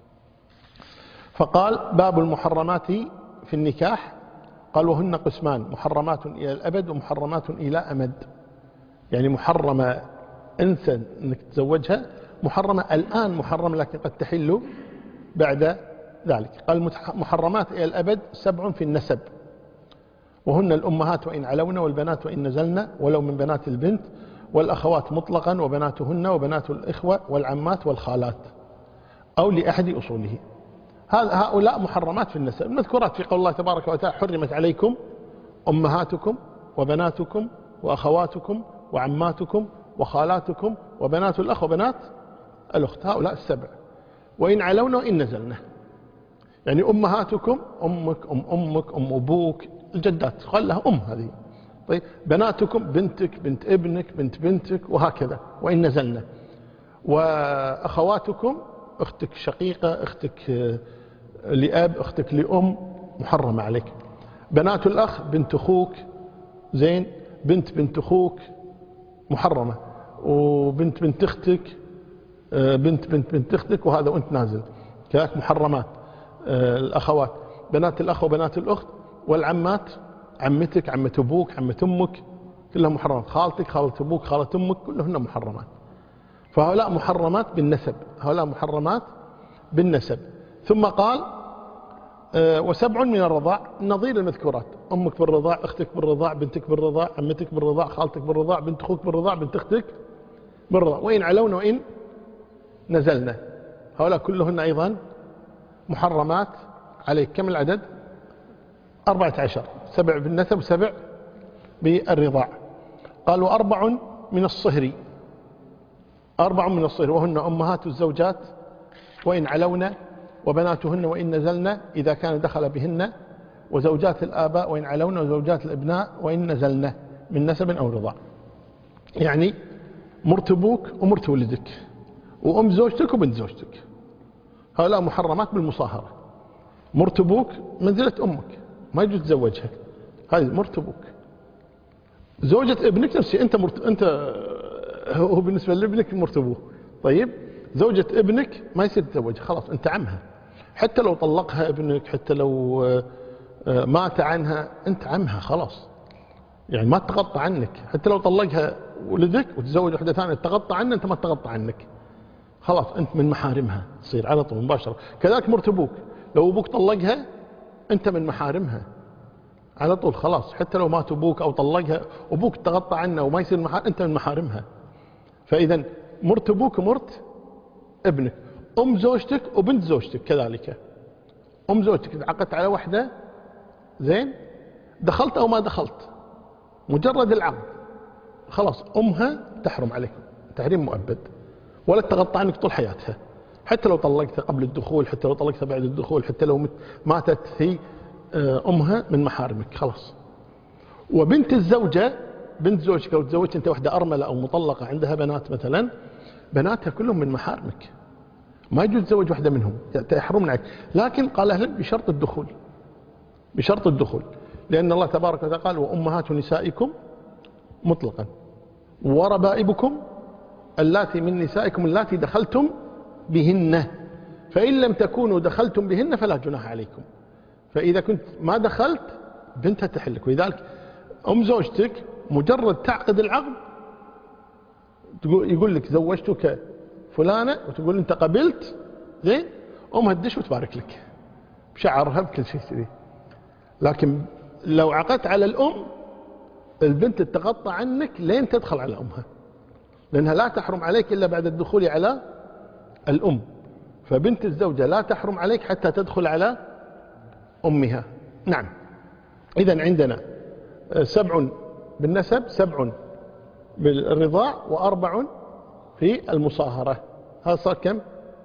فقال باب المحرمات في النكاح، قال وهن قسمان: محرمات إلى الأبد ومحرمات إلى أمد. يعني محرمة انسى انك تتزوجها، محرمة الآن محرمة لكن قد تحل بعد ذلك. قال محرمات إلى الأبد سبع في النسب، وهن الأمهات وإن علون، والبنات وإن نزلن ولو من بنات البنت، والأخوات مطلقا، وبناتهن وبنات الإخوة والعمات والخالات أو لأحد أصوله. هؤلاء محرمات في النسب، المذكورات في قول الله تبارك وتعالى: حرمت عليكم أمهاتكم وبناتكم وأخواتكم وعماتكم وخالاتكم وبنات الأخ وبنات الأخت. هؤلاء السبع. وإن علون وإن نزلن، يعني أمهاتكم أمك أم أمك أم أبوك الجدات، قال لها أم هذه. طيب بناتكم بنتك بنت ابنك بنت بنتك وهكذا وإن نزلن. وأخواتكم أختك شقيقة، أختك لأب، أختك لأم، محرمة عليك. بنات الأخ بنت أخوك، زين، بنت بنت أخوك محرمة، وبنت بنت أختك، بنت بنت بنت أختك، وهذا وأنت نازل كذلك محرمات. الأخوات بنات الأخ وبنات الأخت، والعمات عمتك عمة أبوك عمة أمك كلها محرمات، خالتك خالة أبوك خالة أمك كلهن محرمات. فهؤلاء محرمات بالنسب، هؤلاء محرمات بالنسب. ثم قال وسبع من الرضاع، نظير المذكورات: أمك بالرضاع، أختك بالرضاع، بنتك بالرضاع، عمتك بالرضاع، خالتك بالرضاع، بنت أخوك بالرضاع، بنت أختك بالرضاع، وإن علون وإن نزلنا. هؤلاء كلهن أيضا محرمات عليك. كم العدد؟ أربعة عشر، سبع بالنسب وسبع بالرضاع. قال وأربع من الصهر، أربع من الصهر، وهن أمهات الزوجات وإن علون، وبناتهن وإن نزلن إذا كان دخل بهن، وزوجات الآباء وإن علون، وزوجات الأبناء وإن نزلن من نسب أو رضاع. يعني مرت أبوك ومرت ولدك وأم زوجتك وبنت زوجتك، هؤلاء محرمات بالمصاهرة. مرت أبوك منزلة أمك، ما يجوز تزوجها، هذه مرت أبوك. زوجة ابنك نفسي، أنت مرت، أنت هو بالنسبة لابنك مرت أبوه. طيب زوجة ابنك ما يصير تزوجها، خلاص أنت عمها، حتى لو طلقها ابنك، حتى لو مات عنها، أنت عمها خلاص، يعني ما تتغطى عنك. حتى لو طلقها ولدك وتزوج واحدة ثانية تغطى عنها، أنت ما تغطى عنك، خلاص أنت من محارمها، تصير على طول مباشرة. كذلك مرت أبوك، لو أبوك طلقها أنت من محارمها على طول، خلاص حتى لو مات أبوك أو طلقها أبوك تغطى عنه وما يصير محارم، أنت من محارمها. فإذا مرت أبوك ومرت ابنك. أم زوجتك وبنت زوجتك كذلك. أم زوجتك عقدت على واحدة، زين، دخلت أو ما دخلت، مجرد العقد خلاص أمها تحرم عليكم تحريم مؤبد، ولا تغطى عنك طول حياتها، حتى لو طلقتها قبل الدخول، حتى لو طلقتها بعد الدخول، حتى لو ماتت هي أمها من محارمك خلاص. وبنت الزوجة، بنت زوجك لو تزوجت أنت واحدة أرملة أو مطلقة عندها بنات مثلا، بناتها كلهم من محارمك، ما يجوز تزوج واحدة منهم، يحرمن عليك. لكن قال أهل بشرط الدخول، بشرط الدخول، لأن الله تبارك وتعالى قال وأمهات نسائكم مطلقا وربائبكم اللاتي من نسائكم اللاتي دخلتم بهن، فإن لم تكونوا دخلتم بهن فلا جناح عليكم. فإذا كنت ما دخلت بنتها تحلك. ولذلك أم زوجتك مجرد تعقد العقد يقول لك زوجتك فلانة، وتقول أنت قبلت، زين، أمها تدش وتبارك لك بشعرها بكل شيء كذي. لكن لو عقدت على الأم، البنت تتغطى عنك لين تدخل على أمها، لأنها لا تحرم عليك إلا بعد الدخول على الأم. فبنت الزوجة لا تحرم عليك حتى تدخل على أمها. نعم. إذن عندنا سبع بالنسب، سبع بالرضاع، وأربع في المصاهرة. هذا صار كم؟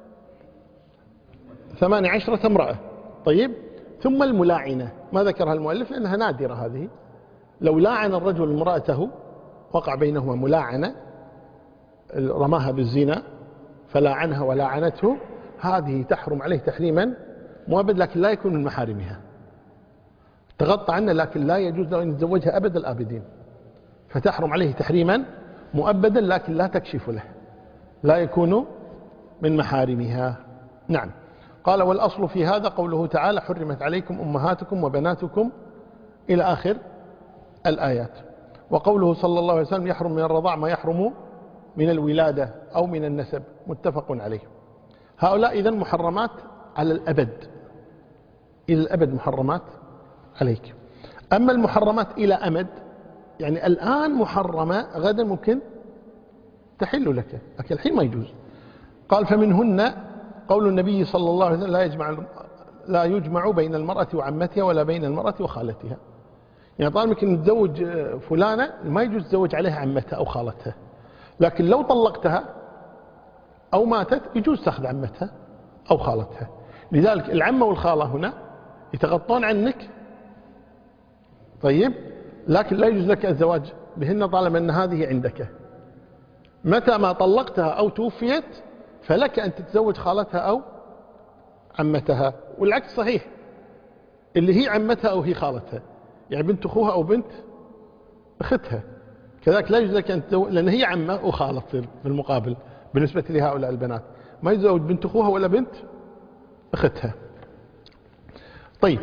ثمانية عشرة امرأة. طيب، ثم الملاعنة ما ذكرها المؤلف لأنها نادرة. هذه لو لاعن الرجل امرأته وقع بينهما ملاعنة، رماها بالزنا فلاعنها ولاعنته، هذه تحرم عليه تحريما مؤبد، لكن لا يكون من محارمها، تغطى عنه، لكن لا يجوز له أن يتزوجها أبد الآبدين. فتحرم عليه تحريما مؤبدا، لكن لا تكشف له، لا يكون من محارمها. نعم. قال والأصل في هذا قوله تعالى حرمت عليكم أمهاتكم وبناتكم إلى آخر الآيات. وقوله صلى الله عليه وسلم يحرم من الرضاع ما يحرم من الولادة أو من النسب، متفق عليه. هؤلاء إذن محرمات على الأبد، إلى الأبد محرمات عليك. أما المحرمات إلى أمد، يعني الآن محرمة غدا ممكن تحل لك، لكن الحين ما يجوز. قال فمنهن قول النبي صلى الله عليه وسلم لا يجمع لا يجمع بين المرأة وعمتها ولا بين المرأة وخالتها. يعني طالما انك متزوج فلانة ما يجوز تزوج عليها عمتها أو خالتها، لكن لو طلقتها أو ماتت يجوز تأخذ عمتها أو خالتها. لذلك العمة والخالة هنا يتغطون عنك، طيب، لكن لا يجوز لك الزواج بهن طالما أن هذه عندك. متى ما طلقتها أو توفيت فلك أن تتزوج خالتها أو عمتها، والعكس صحيح، اللي هي عمتها أو هي خالتها، يعني بنت أخوها أو بنت أختها، كذلك لا يجوز لك أن تتزوج، لأن هي عمة وخالة في المقابل بالنسبة لهؤلاء البنات، ما يتزوج بنت أخوها ولا بنت أختها. طيب،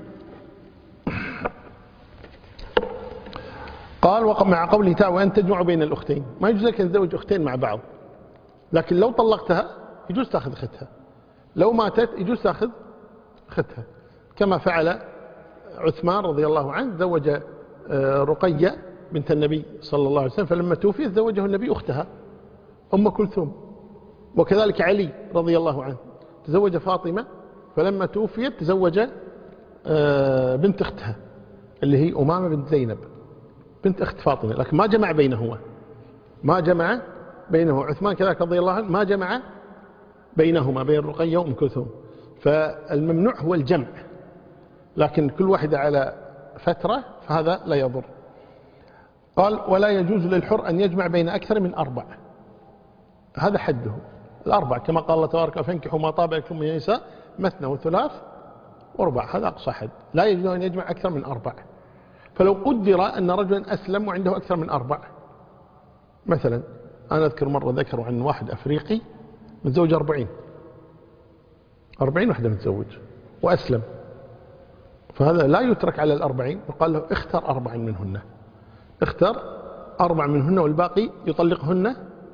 قال ومع قوله تعالى وأن تجمعوا بين الأختين، ما يجوز لك أن تزوج أختين مع بعض، لكن لو طلقتها يجوز تأخذ أختها، لو ماتت يجوز تأخذ أختها، كما فعل عثمان رضي الله عنه، زوج رقية بنت النبي صلى الله عليه وسلم، فلما توفيت زوجه النبي أختها أم كلثوم. وكذلك علي رضي الله عنه تزوج فاطمة، فلما توفيت تزوج بنت أختها اللي هي أمامة بنت زينب بنت أخت فاطمة، لكن ما جمع بينهما، ما جمع بينه. عثمان كذلك رضي الله عنه ما جمع بينهما، بين رقية وأم كلثوم. فالممنوع هو الجمع، لكن كل واحدة على فترة فهذا لا يضر. قال ولا يجوز للحر أن يجمع بين أكثر من أربع، هذا حده الأربع، كما قال الله تبارك فانكحوا ما طاب لكم من النساء مثنى وثلاث ورباع، هذا أقصى حد، لا يجوز أن يجمع أكثر من أربع. فلو قدر أن رجلا أسلم وعنده أكثر من أربع، مثلا أنا أذكر مرة ذكروا عن واحد أفريقي متزوج أربعين أربعين واحدة متزوج وأسلم، فهذا لا يترك على الأربعين، وقال له اختر أربع منهن، اختر أربع منهن والباقي يطلقهن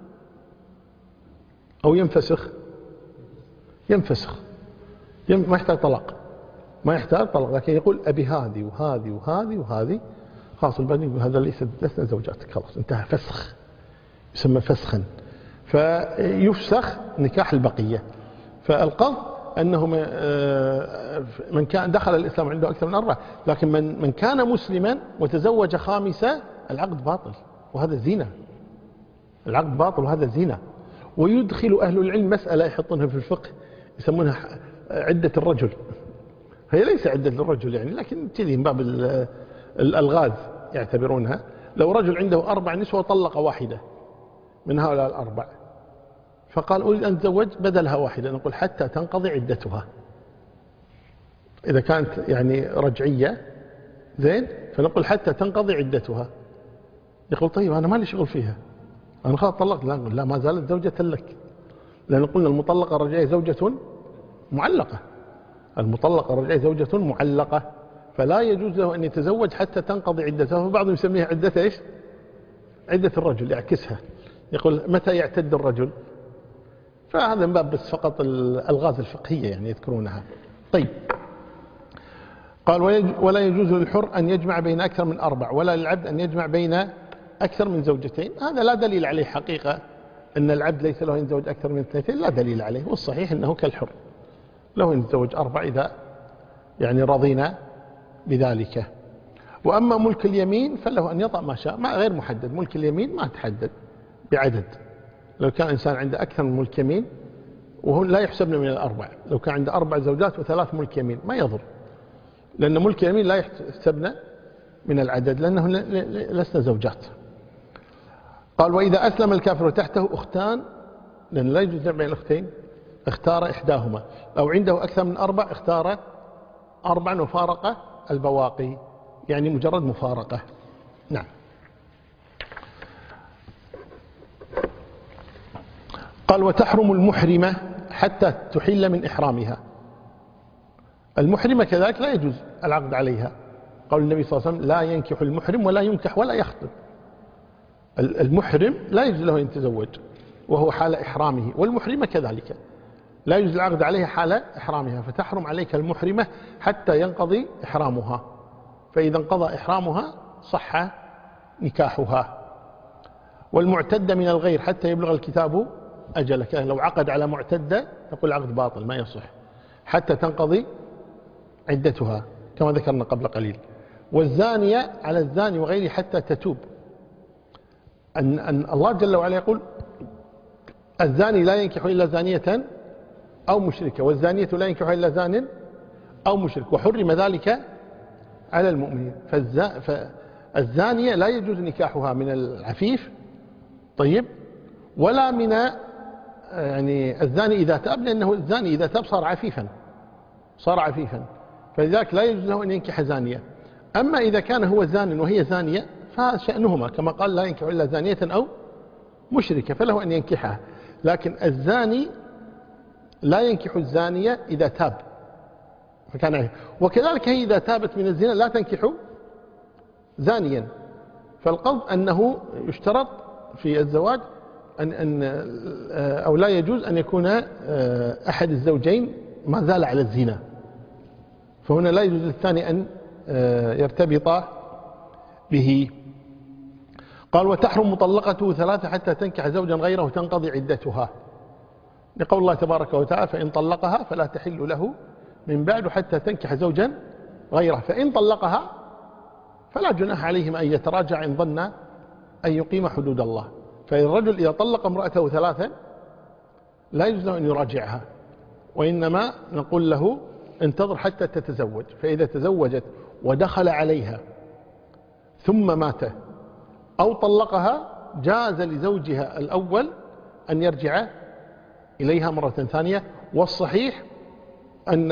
أو ينفسخ ينفسخ يم ما يحتاج طلاق، ما يحتاج طلاق، لكن يقول أبي هذه وهذه وهذه وهذه، خلاص البني هذا ليس لسنا زوجاتك، خلاص انتهى، فسخ، يسمى فسخا، فيفسخ نكاح البقية. فالقصد أنه من كان دخل الإسلام عنده أكثر من أربعة، لكن من من كان مسلما وتزوج خامسة العقد باطل، وهذا زنا، العقد باطل وهذا زنا. ويدخل أهل العلم مسألة يحطونها في الفقه يسمونها عدة الرجل، هي ليس عدة الرجل يعني، لكن كذي من باب الألغاز يعتبرونها. لو رجل عنده أربع نسوة وطلق واحدة من هؤلاء الأربع، فقال أريد أن أتزوج بدلها واحدة، نقول حتى تنقضي عدتها، إذا كانت يعني رجعية زين، فنقول حتى تنقضي عدتها. يقول طيب أنا ما لي شغل فيها، أنا خلاص طلقت، لا نقول لا، ما زالت زوجة لك، لأن قلنا المطلقة الرجعية زوجة معلقة، المطلقة الرجعية زوجة معلقة، فلا يجوز له أن يتزوج حتى تنقضي عدتها. فبعضهم يسميها عدة إيش؟ عدة الرجل، يعكسها، يقول متى يعتد الرجل، فهذا من باب بس فقط الألغاز الفقهية يعني يذكرونها. طيب، قال ولا يجوز للحر أن يجمع بين أكثر من أربع، ولا للعبد أن يجمع بين أكثر من زوجتين. هذا لا دليل عليه حقيقة، أن العبد ليس له أن يتزوج أكثر من اثنتين، لا دليل عليه، والصحيح أنه كالحر له أن يتزوج أربع إذا يعني رضينا بذلك. وأما ملك اليمين فله أن يطأ ما شاء، ما غير محدد، ملك اليمين ما تحدد بعدد. لو كان إنسان عنده أكثر من ملك يمين وهو لا يحسبنا من الأربع، لو كان عنده أربع زوجات وثلاث ملك يمين ما يضر، لأن ملك اليمين لا يحسبنا من العدد، لأنه لسنا زوجات. قال وإذا أسلم الكافر وتحته أختان، لأن لا يجوز بين الأختين، اختار إحداهما، أو عنده أكثر من أربع اختار أربعا وفارق البواقي، يعني مجرد مفارقة. نعم. قال وتحرم المحرمة حتى تحل من إحرامها. المحرمة كذلك لا يجوز العقد عليها، قول النبي صلى الله عليه وسلم لا ينكح المحرم ولا ينكح ولا يخطب. المحرم لا يجوز له أن يتزوج وهو حال إحرامه، والمحرمة كذلك لا يجوز العقد عليها حال إحرامها، فتحرم عليك المحرمة حتى ينقضي إحرامها، فإذا انقضى إحرامها صح نكاحها. والمعتدة من الغير حتى يبلغ الكتاب أجله، يعني لو عقد على معتدة نقول عقد باطل ما يصح حتى تنقضي عدتها كما ذكرنا قبل قليل. والزانية على الزاني وغيره حتى تتوب. أن, أن الله جل وعلا يقول الزاني لا ينكح إلا زانية أو مشركة، والزانية لا ينكح إلا زان أو مشرك، وحرم ذلك على المؤمنين. فالزانية لا يجوز نكاحها من العفيف طيب ولا من يعني الزاني إذا تاب، لأنه الزاني إذا تاب صار عفيفا صار عفيفا فلذلك لا يجوز له أن ينكح زانية. أما إذا كان هو زان وهي زانية فشأنهما كما قال لا ينكح إلا زانية أو مشركة فله أن ينكحها، لكن الزاني لا ينكح الزانية إذا تاب فكان عفيف. وكذلك هي إذا تابت من الزنا لا تنكح زانيا. فالقصد أنه يشترط في الزواج أن أن أو لا يجوز أن يكون أحد الزوجين ما زال على الزنا، فهنا لا يجوز للثاني أن يرتبط به. قال وتحرم مطلقته ثلاثة حتى تنكح زوجا غيره تنقضي عدتها، لقول الله تبارك وتعالى فإن طلقها فلا تحل له من بعد حتى تنكح زوجا غيره. فإن طلقها فلا جناح عليهما أن يتراجع إن ظن أن يقيم حدود الله. فالرجل إذا طلق امرأته ثلاثا لا يجوز له أن يراجعها، وإنما نقول له انتظر حتى تتزوج، فإذا تزوجت ودخل عليها ثم مات أو طلقها جاز لزوجها الأول أن يرجع إليها مرة ثانية. والصحيح أن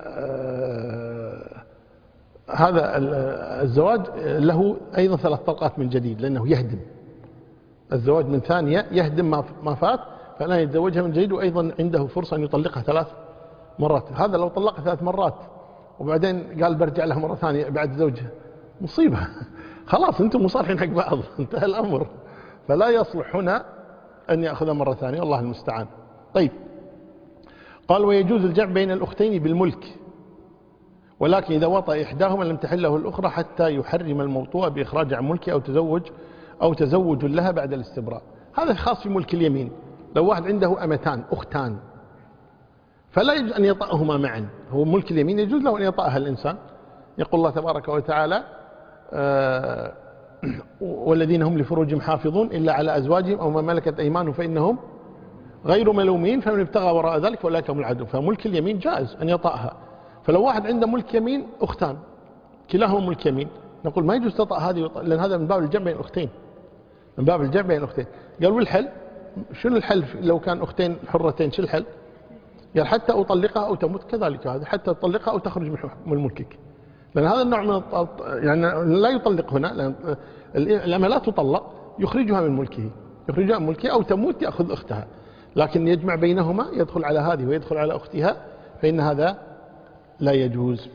هذا الزواج له أيضا ثلاث طلقات من جديد، لأنه يهدم الزواج من ثانية يهدم ما فات، فلا يتزوجها من جديد، وأيضا عنده فرصة أن يطلقها ثلاث مرات. هذا لو طلقها ثلاث مرات وبعدين قال برجع لها مرة ثانية بعد زوجها مصيبة خلاص أنتم مصالحين حق بعض انتهى الأمر، فلا يصلح هنا أن يأخذها مرة ثانية والله المستعان. طيب قال ويجوز الجمع بين الأختين بالملك، ولكن إذا وطأ إحداهما لم تحله الأخرى حتى يحرم الموطوء بإخراج عن ملكه أو تزوج أو تزوج لها بعد الاستبراء. هذا خاص في ملك اليمين. لو واحد عنده أمتان أختان فلا يجوز أن يطأهما معا، هو ملك اليمين يجوز له أن يطأها الإنسان. يقول الله تبارك وتعالى آه والذين هم لفروجهم حافظون إلا على أزواجهم أو ما ملكت أيمانهم فإنهم غير ملومين فمن ابتغى وراء ذلك فأولئك هم العادون. فملك اليمين جائز أن يطأها. فلو واحد عنده ملك يمين أختان كلاهما ملك يمين نقول ما يجوز تطأ هذه وطأ، لأن هذا من باب الجمع بين الأختين من باب الجمع بين الأختين. قال والحل شنو الحل لو كان أختين حرتين شو الحل؟ قال حتى أطلقها أو تموت كذلك، هذا حتى أطلقها أو تخرج من ملكك، لأن هذا النوع من يعني لا يطلق هنا، لأن لما لا تطلق يخرجها من ملكه يخرجها من ملكه أو تموت يأخذ أختها، لكن يجمع بينهما يدخل على هذه ويدخل على أختها فإن هذا لا يجوز.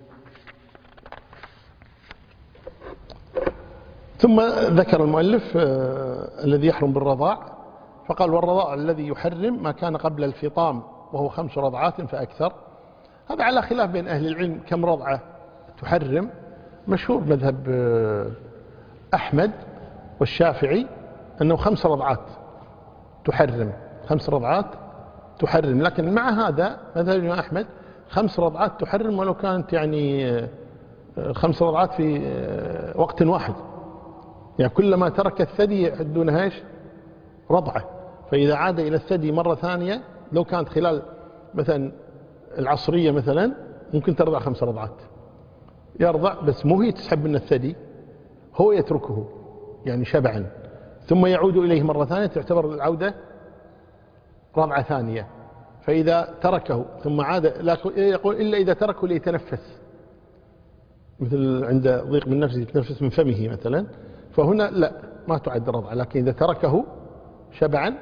ثم ذكر المؤلف الذي يحرم بالرضاع فقال والرضاع الذي يحرم ما كان قبل الفطام وهو خمس رضعات فأكثر. هذا على خلاف بين أهل العلم كم رضعة تحرم. مشهور مذهب أحمد والشافعي أنه خمس رضعات تحرم خمس رضعات تحرم لكن مع هذا مذهب الإمام أحمد خمس رضعات تحرم ولو كانت يعني خمس رضعات في وقت واحد، يعني كلما ترك الثدي يعدونها ايش؟ رضعة. فإذا عاد إلى الثدي مرة ثانية لو كانت خلال مثلا العصرية مثلا ممكن ترضع خمس رضعات، يرضع بس مو هي تسحب من الثدي، هو يتركه يعني شبعا ثم يعود إليه مرة ثانية تعتبر العودة رضعة ثانية. فإذا تركه ثم عاد يقول إلا إذا تركه ليتنفس، مثل عند ضيق من نفسه يتنفس من فمه مثلا، فهنا لا ما تعد رضعة، لكن إذا تركه شبعا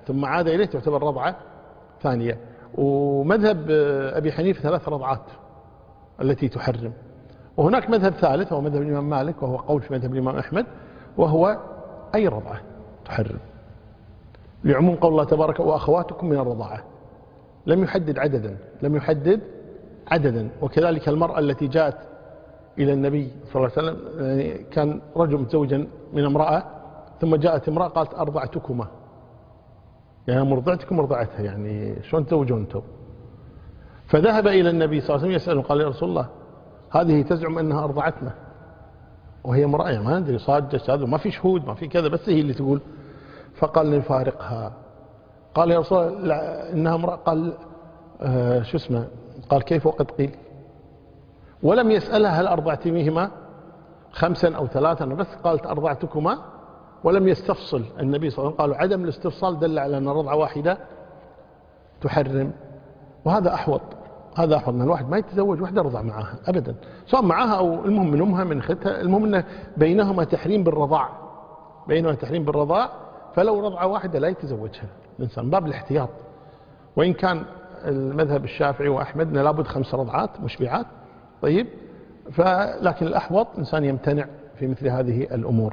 ثم عاد إليه تعتبر رضعة ثانية. ومذهب أبي حنيفة ثلاث رضعات التي تحرم. وهناك مذهب ثالث وهو مذهب الإمام مالك، وهو قول في مذهب الإمام أحمد، وهو أي رضعة تحرم، لعموم قول الله تبارك وأخواتكم من الرضاعة. لم يحدد عددا، لم يحدد عددا. وكذلك المرأة التي جاءت إلى النبي صلى الله عليه وسلم، يعني كان رجل متزوجا من امرأة ثم جاءت امرأة قالت أرضعتكما، يعني مرضعتكم مرضعتها، يعني شلون تزوجون انتم؟ فذهب إلى النبي صلى الله عليه وسلم يسأله، قال يا رسول الله هذه تزعم أنها أرضعتنا وهي امرأة، يعني ما ندري صادق هذا، ما في شهود ما في كذا، بس هي اللي تقول. فقال نفارقها. قال يا رسول الله إنها امرأة. قال آه شو اسمه؟ قال كيف وقد قيل؟ ولم يسألها هل أرضعتميهما خمسا أو ثلاثا، بس قالت أرضعتكما، ولم يستفصل النبي صلى الله عليه وسلم. قالوا عدم الاستفصال دل على أن رضعة واحدة تحرم. وهذا أحوط، هذا أحوط أن الواحد ما يتزوج وحدة رضع معها أبدا، سواء معها أو المهم من أمها من أختها، المهم أن بينهما تحريم بالرضاع، بينهما تحريم بالرضاع. فلو رضعة واحدة لا يتزوجها الإنسان، باب الاحتياط. وإن كان المذهب الشافعي وأحمد لابد خمس رضعات مشبعات، طيب، فلكن الأحوط إنسان يمتنع في مثل هذه الأمور.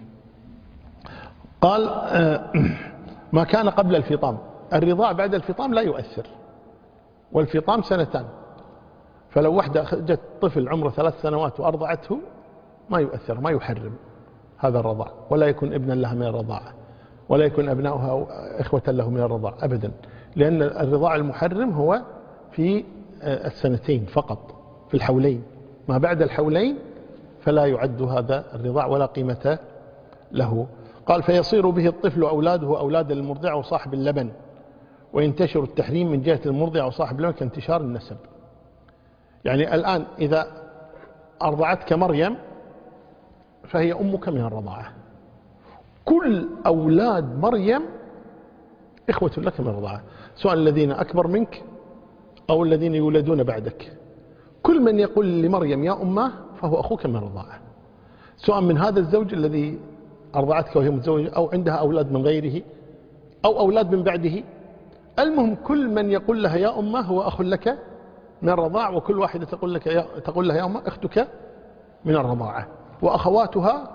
قال ما كان قبل الفطام، الرضاع بعد الفطام لا يؤثر، والفطام سنتان. فلو واحدة جت طفل عمره ثلاث سنوات وأرضعته ما يؤثر، ما يحرم هذا الرضاع، ولا يكون ابنا لها من الرضاعة، ولا يكون أبناؤها إخوة له من الرضاع أبدا، لأن الرضاع المحرم هو في السنتين فقط، في الحولين. ما بعد الحولين فلا يعد هذا الرضاع ولا قيمة له. قال فيصير به الطفل أولاده أولاد المرضع وصاحب اللبن، وينتشر التحريم من جهة المرضع وصاحب اللبن كانتشار النسب. يعني الآن إذا أرضعتك مريم فهي أمك من الرضاعة، كل أولاد مريم إخوة لك من الرضاعة، سواء الذين أكبر منك أو الذين يولدون بعدك. كل من يقول لمريم يا أمه فهو أخوك من الرضاعة، سواء من هذا الزوج الذي أرضعتك وهي متزوجة، أو عندها أولاد من غيره، أو أولاد من بعده. المهم كل من يقول لها يا أمه هو أخ لك من الرضاعة، وكل واحدة تقول لك يا تقول لها يا أمه أختك من الرضاعة، وأخواتها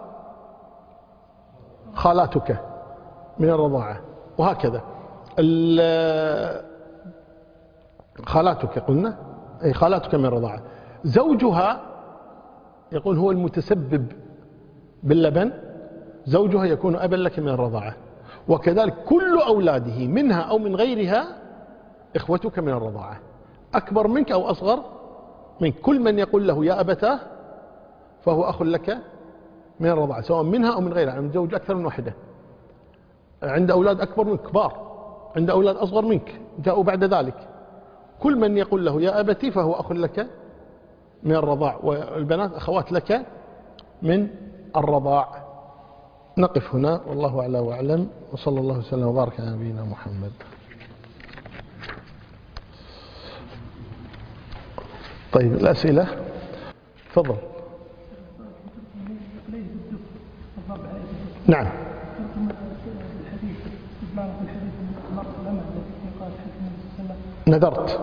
خالاتك من الرضاعة، وهكذا. خالاتك قلنا أي خالاتك من الرضاعة. زوجها يقول هو المتسبب باللبن، زوجها يكون أبا لك من الرضاعة. وكذلك كل أولاده منها أو من غيرها إخوتك من الرضاعة، أكبر منك أو أصغر منك. كل من يقول له يا أبتاه فهو أخ لك من الرضاعة، سواء منها أو من غيرها. يعني متزوج أكثر من واحدة، عند أولاد أكبر منك كبار، عند أولاد أصغر منك جاءوا بعد ذلك، كل من يقول له يا أبتي فهو أخ لك من الرضاع، والبنات أخوات لك من الرضاع. نقف هنا والله أعلى وأعلم، وصلى الله وسلم وبارك على نبينا محمد. طيب الأسئلة تفضل. نعم. نذرت.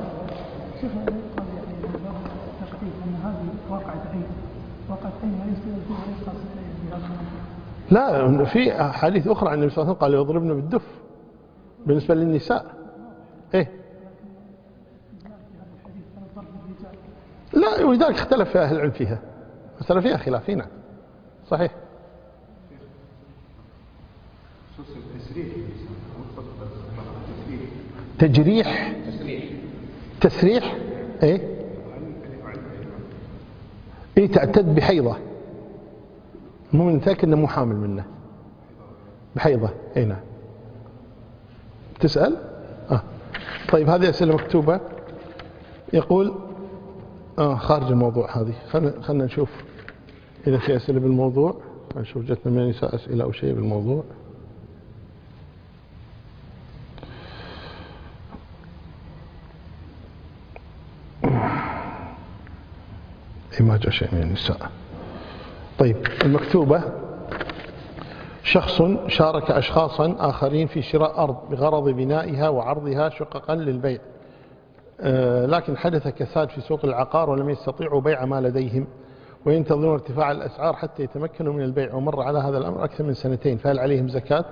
لا، في حديث أخرى عن النبي صلى الله عليه وسلم قال يضربن بالدف بالنسبة للنساء. إيه؟ لا، ولذلك اختلف في أهل العلم فيها، مسألة فيها خلاف. نعم صحيح. تجريح تسريح ايه ايه تعتد بحيضة، مو نتأكد انه مو حامل منه بحيضة. اي نعم. تسأل آه. طيب هذه أسئلة مكتوبة. يقول آه خارج الموضوع هذه، خلنا خلنا نشوف إذا في أسئلة بالموضوع. نشوف جتنا من النساء أسئلة أو شيء بالموضوع. ما جاء شيء من النساء. طيب المكتوبة شخص شارك أشخاصا آخرين في شراء أرض بغرض بنائها وعرضها شققا للبيع، لكن حدث كساد في سوق العقار ولم يستطيعوا بيع ما لديهم وينتظرون ارتفاع الأسعار حتى يتمكنوا من البيع، ومر على هذا الأمر أكثر من سنتين، فهل عليهم زكاة؟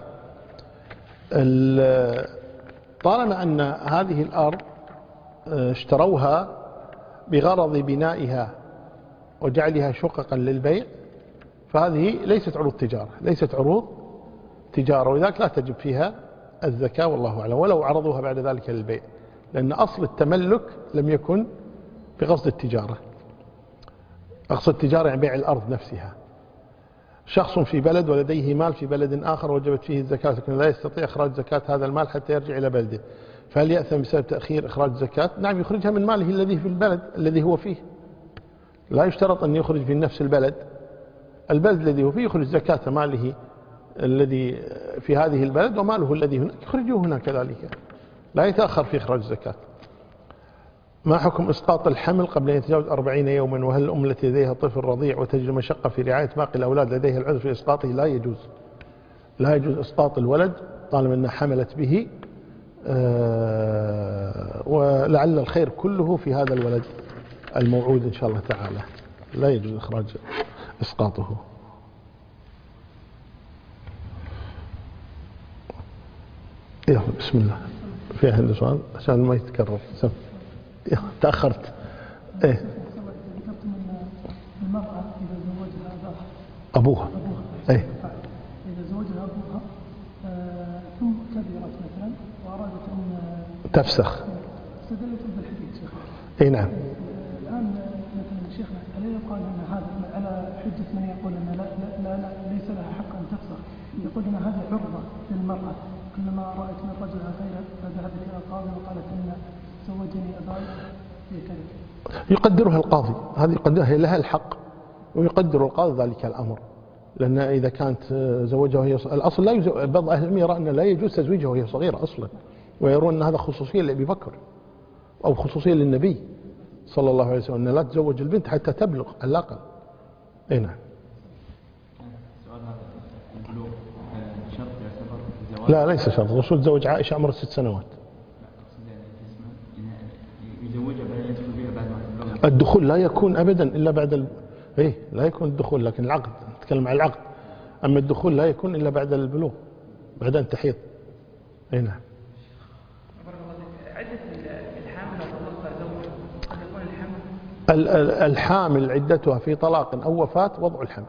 طالما أن هذه الأرض اشتروها بغرض بنائها وجعلها شققا للبيع فهذه ليست عروض تجارة، ليست عروض تجارة، ولذلك لا تجب فيها الزكاة والله أعلم، ولو عرضوها بعد ذلك للبيع، لأن أصل التملك لم يكن بقصد التجارة. أقصد التجارة يعني بيع الأرض نفسها. شخص في بلد ولديه مال في بلد آخر وجبت فيه الزكاة لكن لا يستطيع إخراج زكاة هذا المال حتى يرجع إلى بلده، فهل يأثم بسبب تأخير إخراج الزكاة؟ نعم، يخرجها من ماله الذي في البلد الذي هو فيه، لا يشترط أن يخرج في نفس البلد، البلد الذي هو فيه يخرج زكاة ماله الذي في هذه البلد وماله الذي هناك يخرجه هنا كذلك، لا يتأخر في إخراج الزكاة. ما حكم إسقاط الحمل قبل أن يتجاوز أربعين يوما؟ وهل الأم التي لديها طفل رضيع وتجد مشقة في رعاية باقي الأولاد لديها العذر في إسقاطه؟ لا يجوز، لا يجوز إسقاط الولد طالما أنها حملت به، ولعل الخير كله في هذا الولد الموعود إن شاء الله تعالى، لا يجوز إخراج إسقاطه. يلا بسم الله، في أحد سؤال عشان ما يتكرر. سم تأخرت. إيه ذكرت من المرأة إذا زوجها أبوها أبوها إيه إذا زوجها أبوها ثم كبرت مثلا وأرادت أن تفسخ، استدلت بالحديث شيخنا. إيه نعم. الآن مثلا شيخنا هل يقال أن هذا على حجة من يقول أن لا, لا, لا ليس لها حق أن تفسخ، يقول أن هذه عرضة للمرأة كلما رأت من رجلها خيرا فذهبت إلى القاضي وقالت أن زوجني أباي بكذا. يقدرها القاضي، هذه يقدرها لها الحق ويقدر القاضي ذلك الأمر، لأن إذا كانت زوجها وهي الأصل لا يزوج، بعض أهل العلم يرى أن لا يجوز تزويجها وهي صغيرة أصلا، ويرون أن هذا خصوصية لأبي بكر أو خصوصية للنبي صلى الله عليه وسلم أن لا تزوج البنت حتى تبلغ على الأقل. أي نعم. لا ليس شرط، الرسول تزوج عائشة عمر ست سنوات. الدخول لا يكون أبدا إلا بعد ال... إيه لا يكون الدخول، لكن العقد نتكلم عن العقد، أما الدخول لا يكون إلا بعد البلوغ، بعد أن تحيض. أي نعم. الحامل عدتها في طلاق أو وفاة وضع الحمل،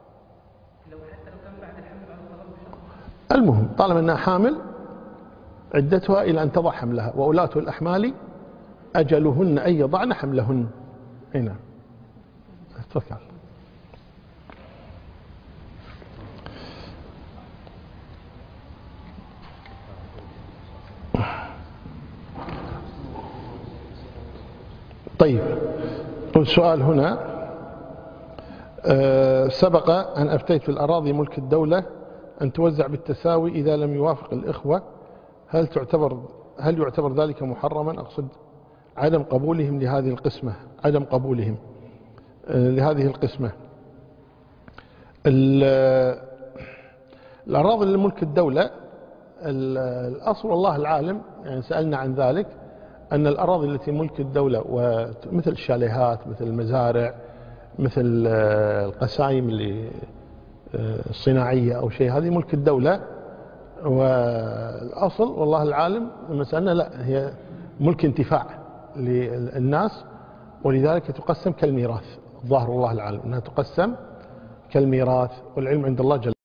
المهم طالما أنها حامل عدتها إلى أن تضع حملها، وأولاة الأحمال أجلهن أن يضعن حملهن. هنا تفضل. طيب السؤال هنا، أه سبق أن أفتيت في الأراضي ملك الدولة أن توزع بالتساوي إذا لم يوافق الإخوة، هل تعتبر هل يعتبر ذلك محرما؟ أقصد عدم قبولهم لهذه القسمة، عدم قبولهم أه لهذه القسمة. الأراضي لملك الدولة الأصل والله العالم، يعني سألنا عن ذلك، أن الأراضي التي ملك الدولة ومثل الشاليهات مثل المزارع مثل القسايم اللي الصناعية أو شيء، هذه ملك الدولة، والأصل والله العالم لما سألنا لا هي ملك انتفاع للناس، ولذلك تقسم كالميراث، الظاهر والله العالم أنها تقسم كالميراث، والعلم عند الله جل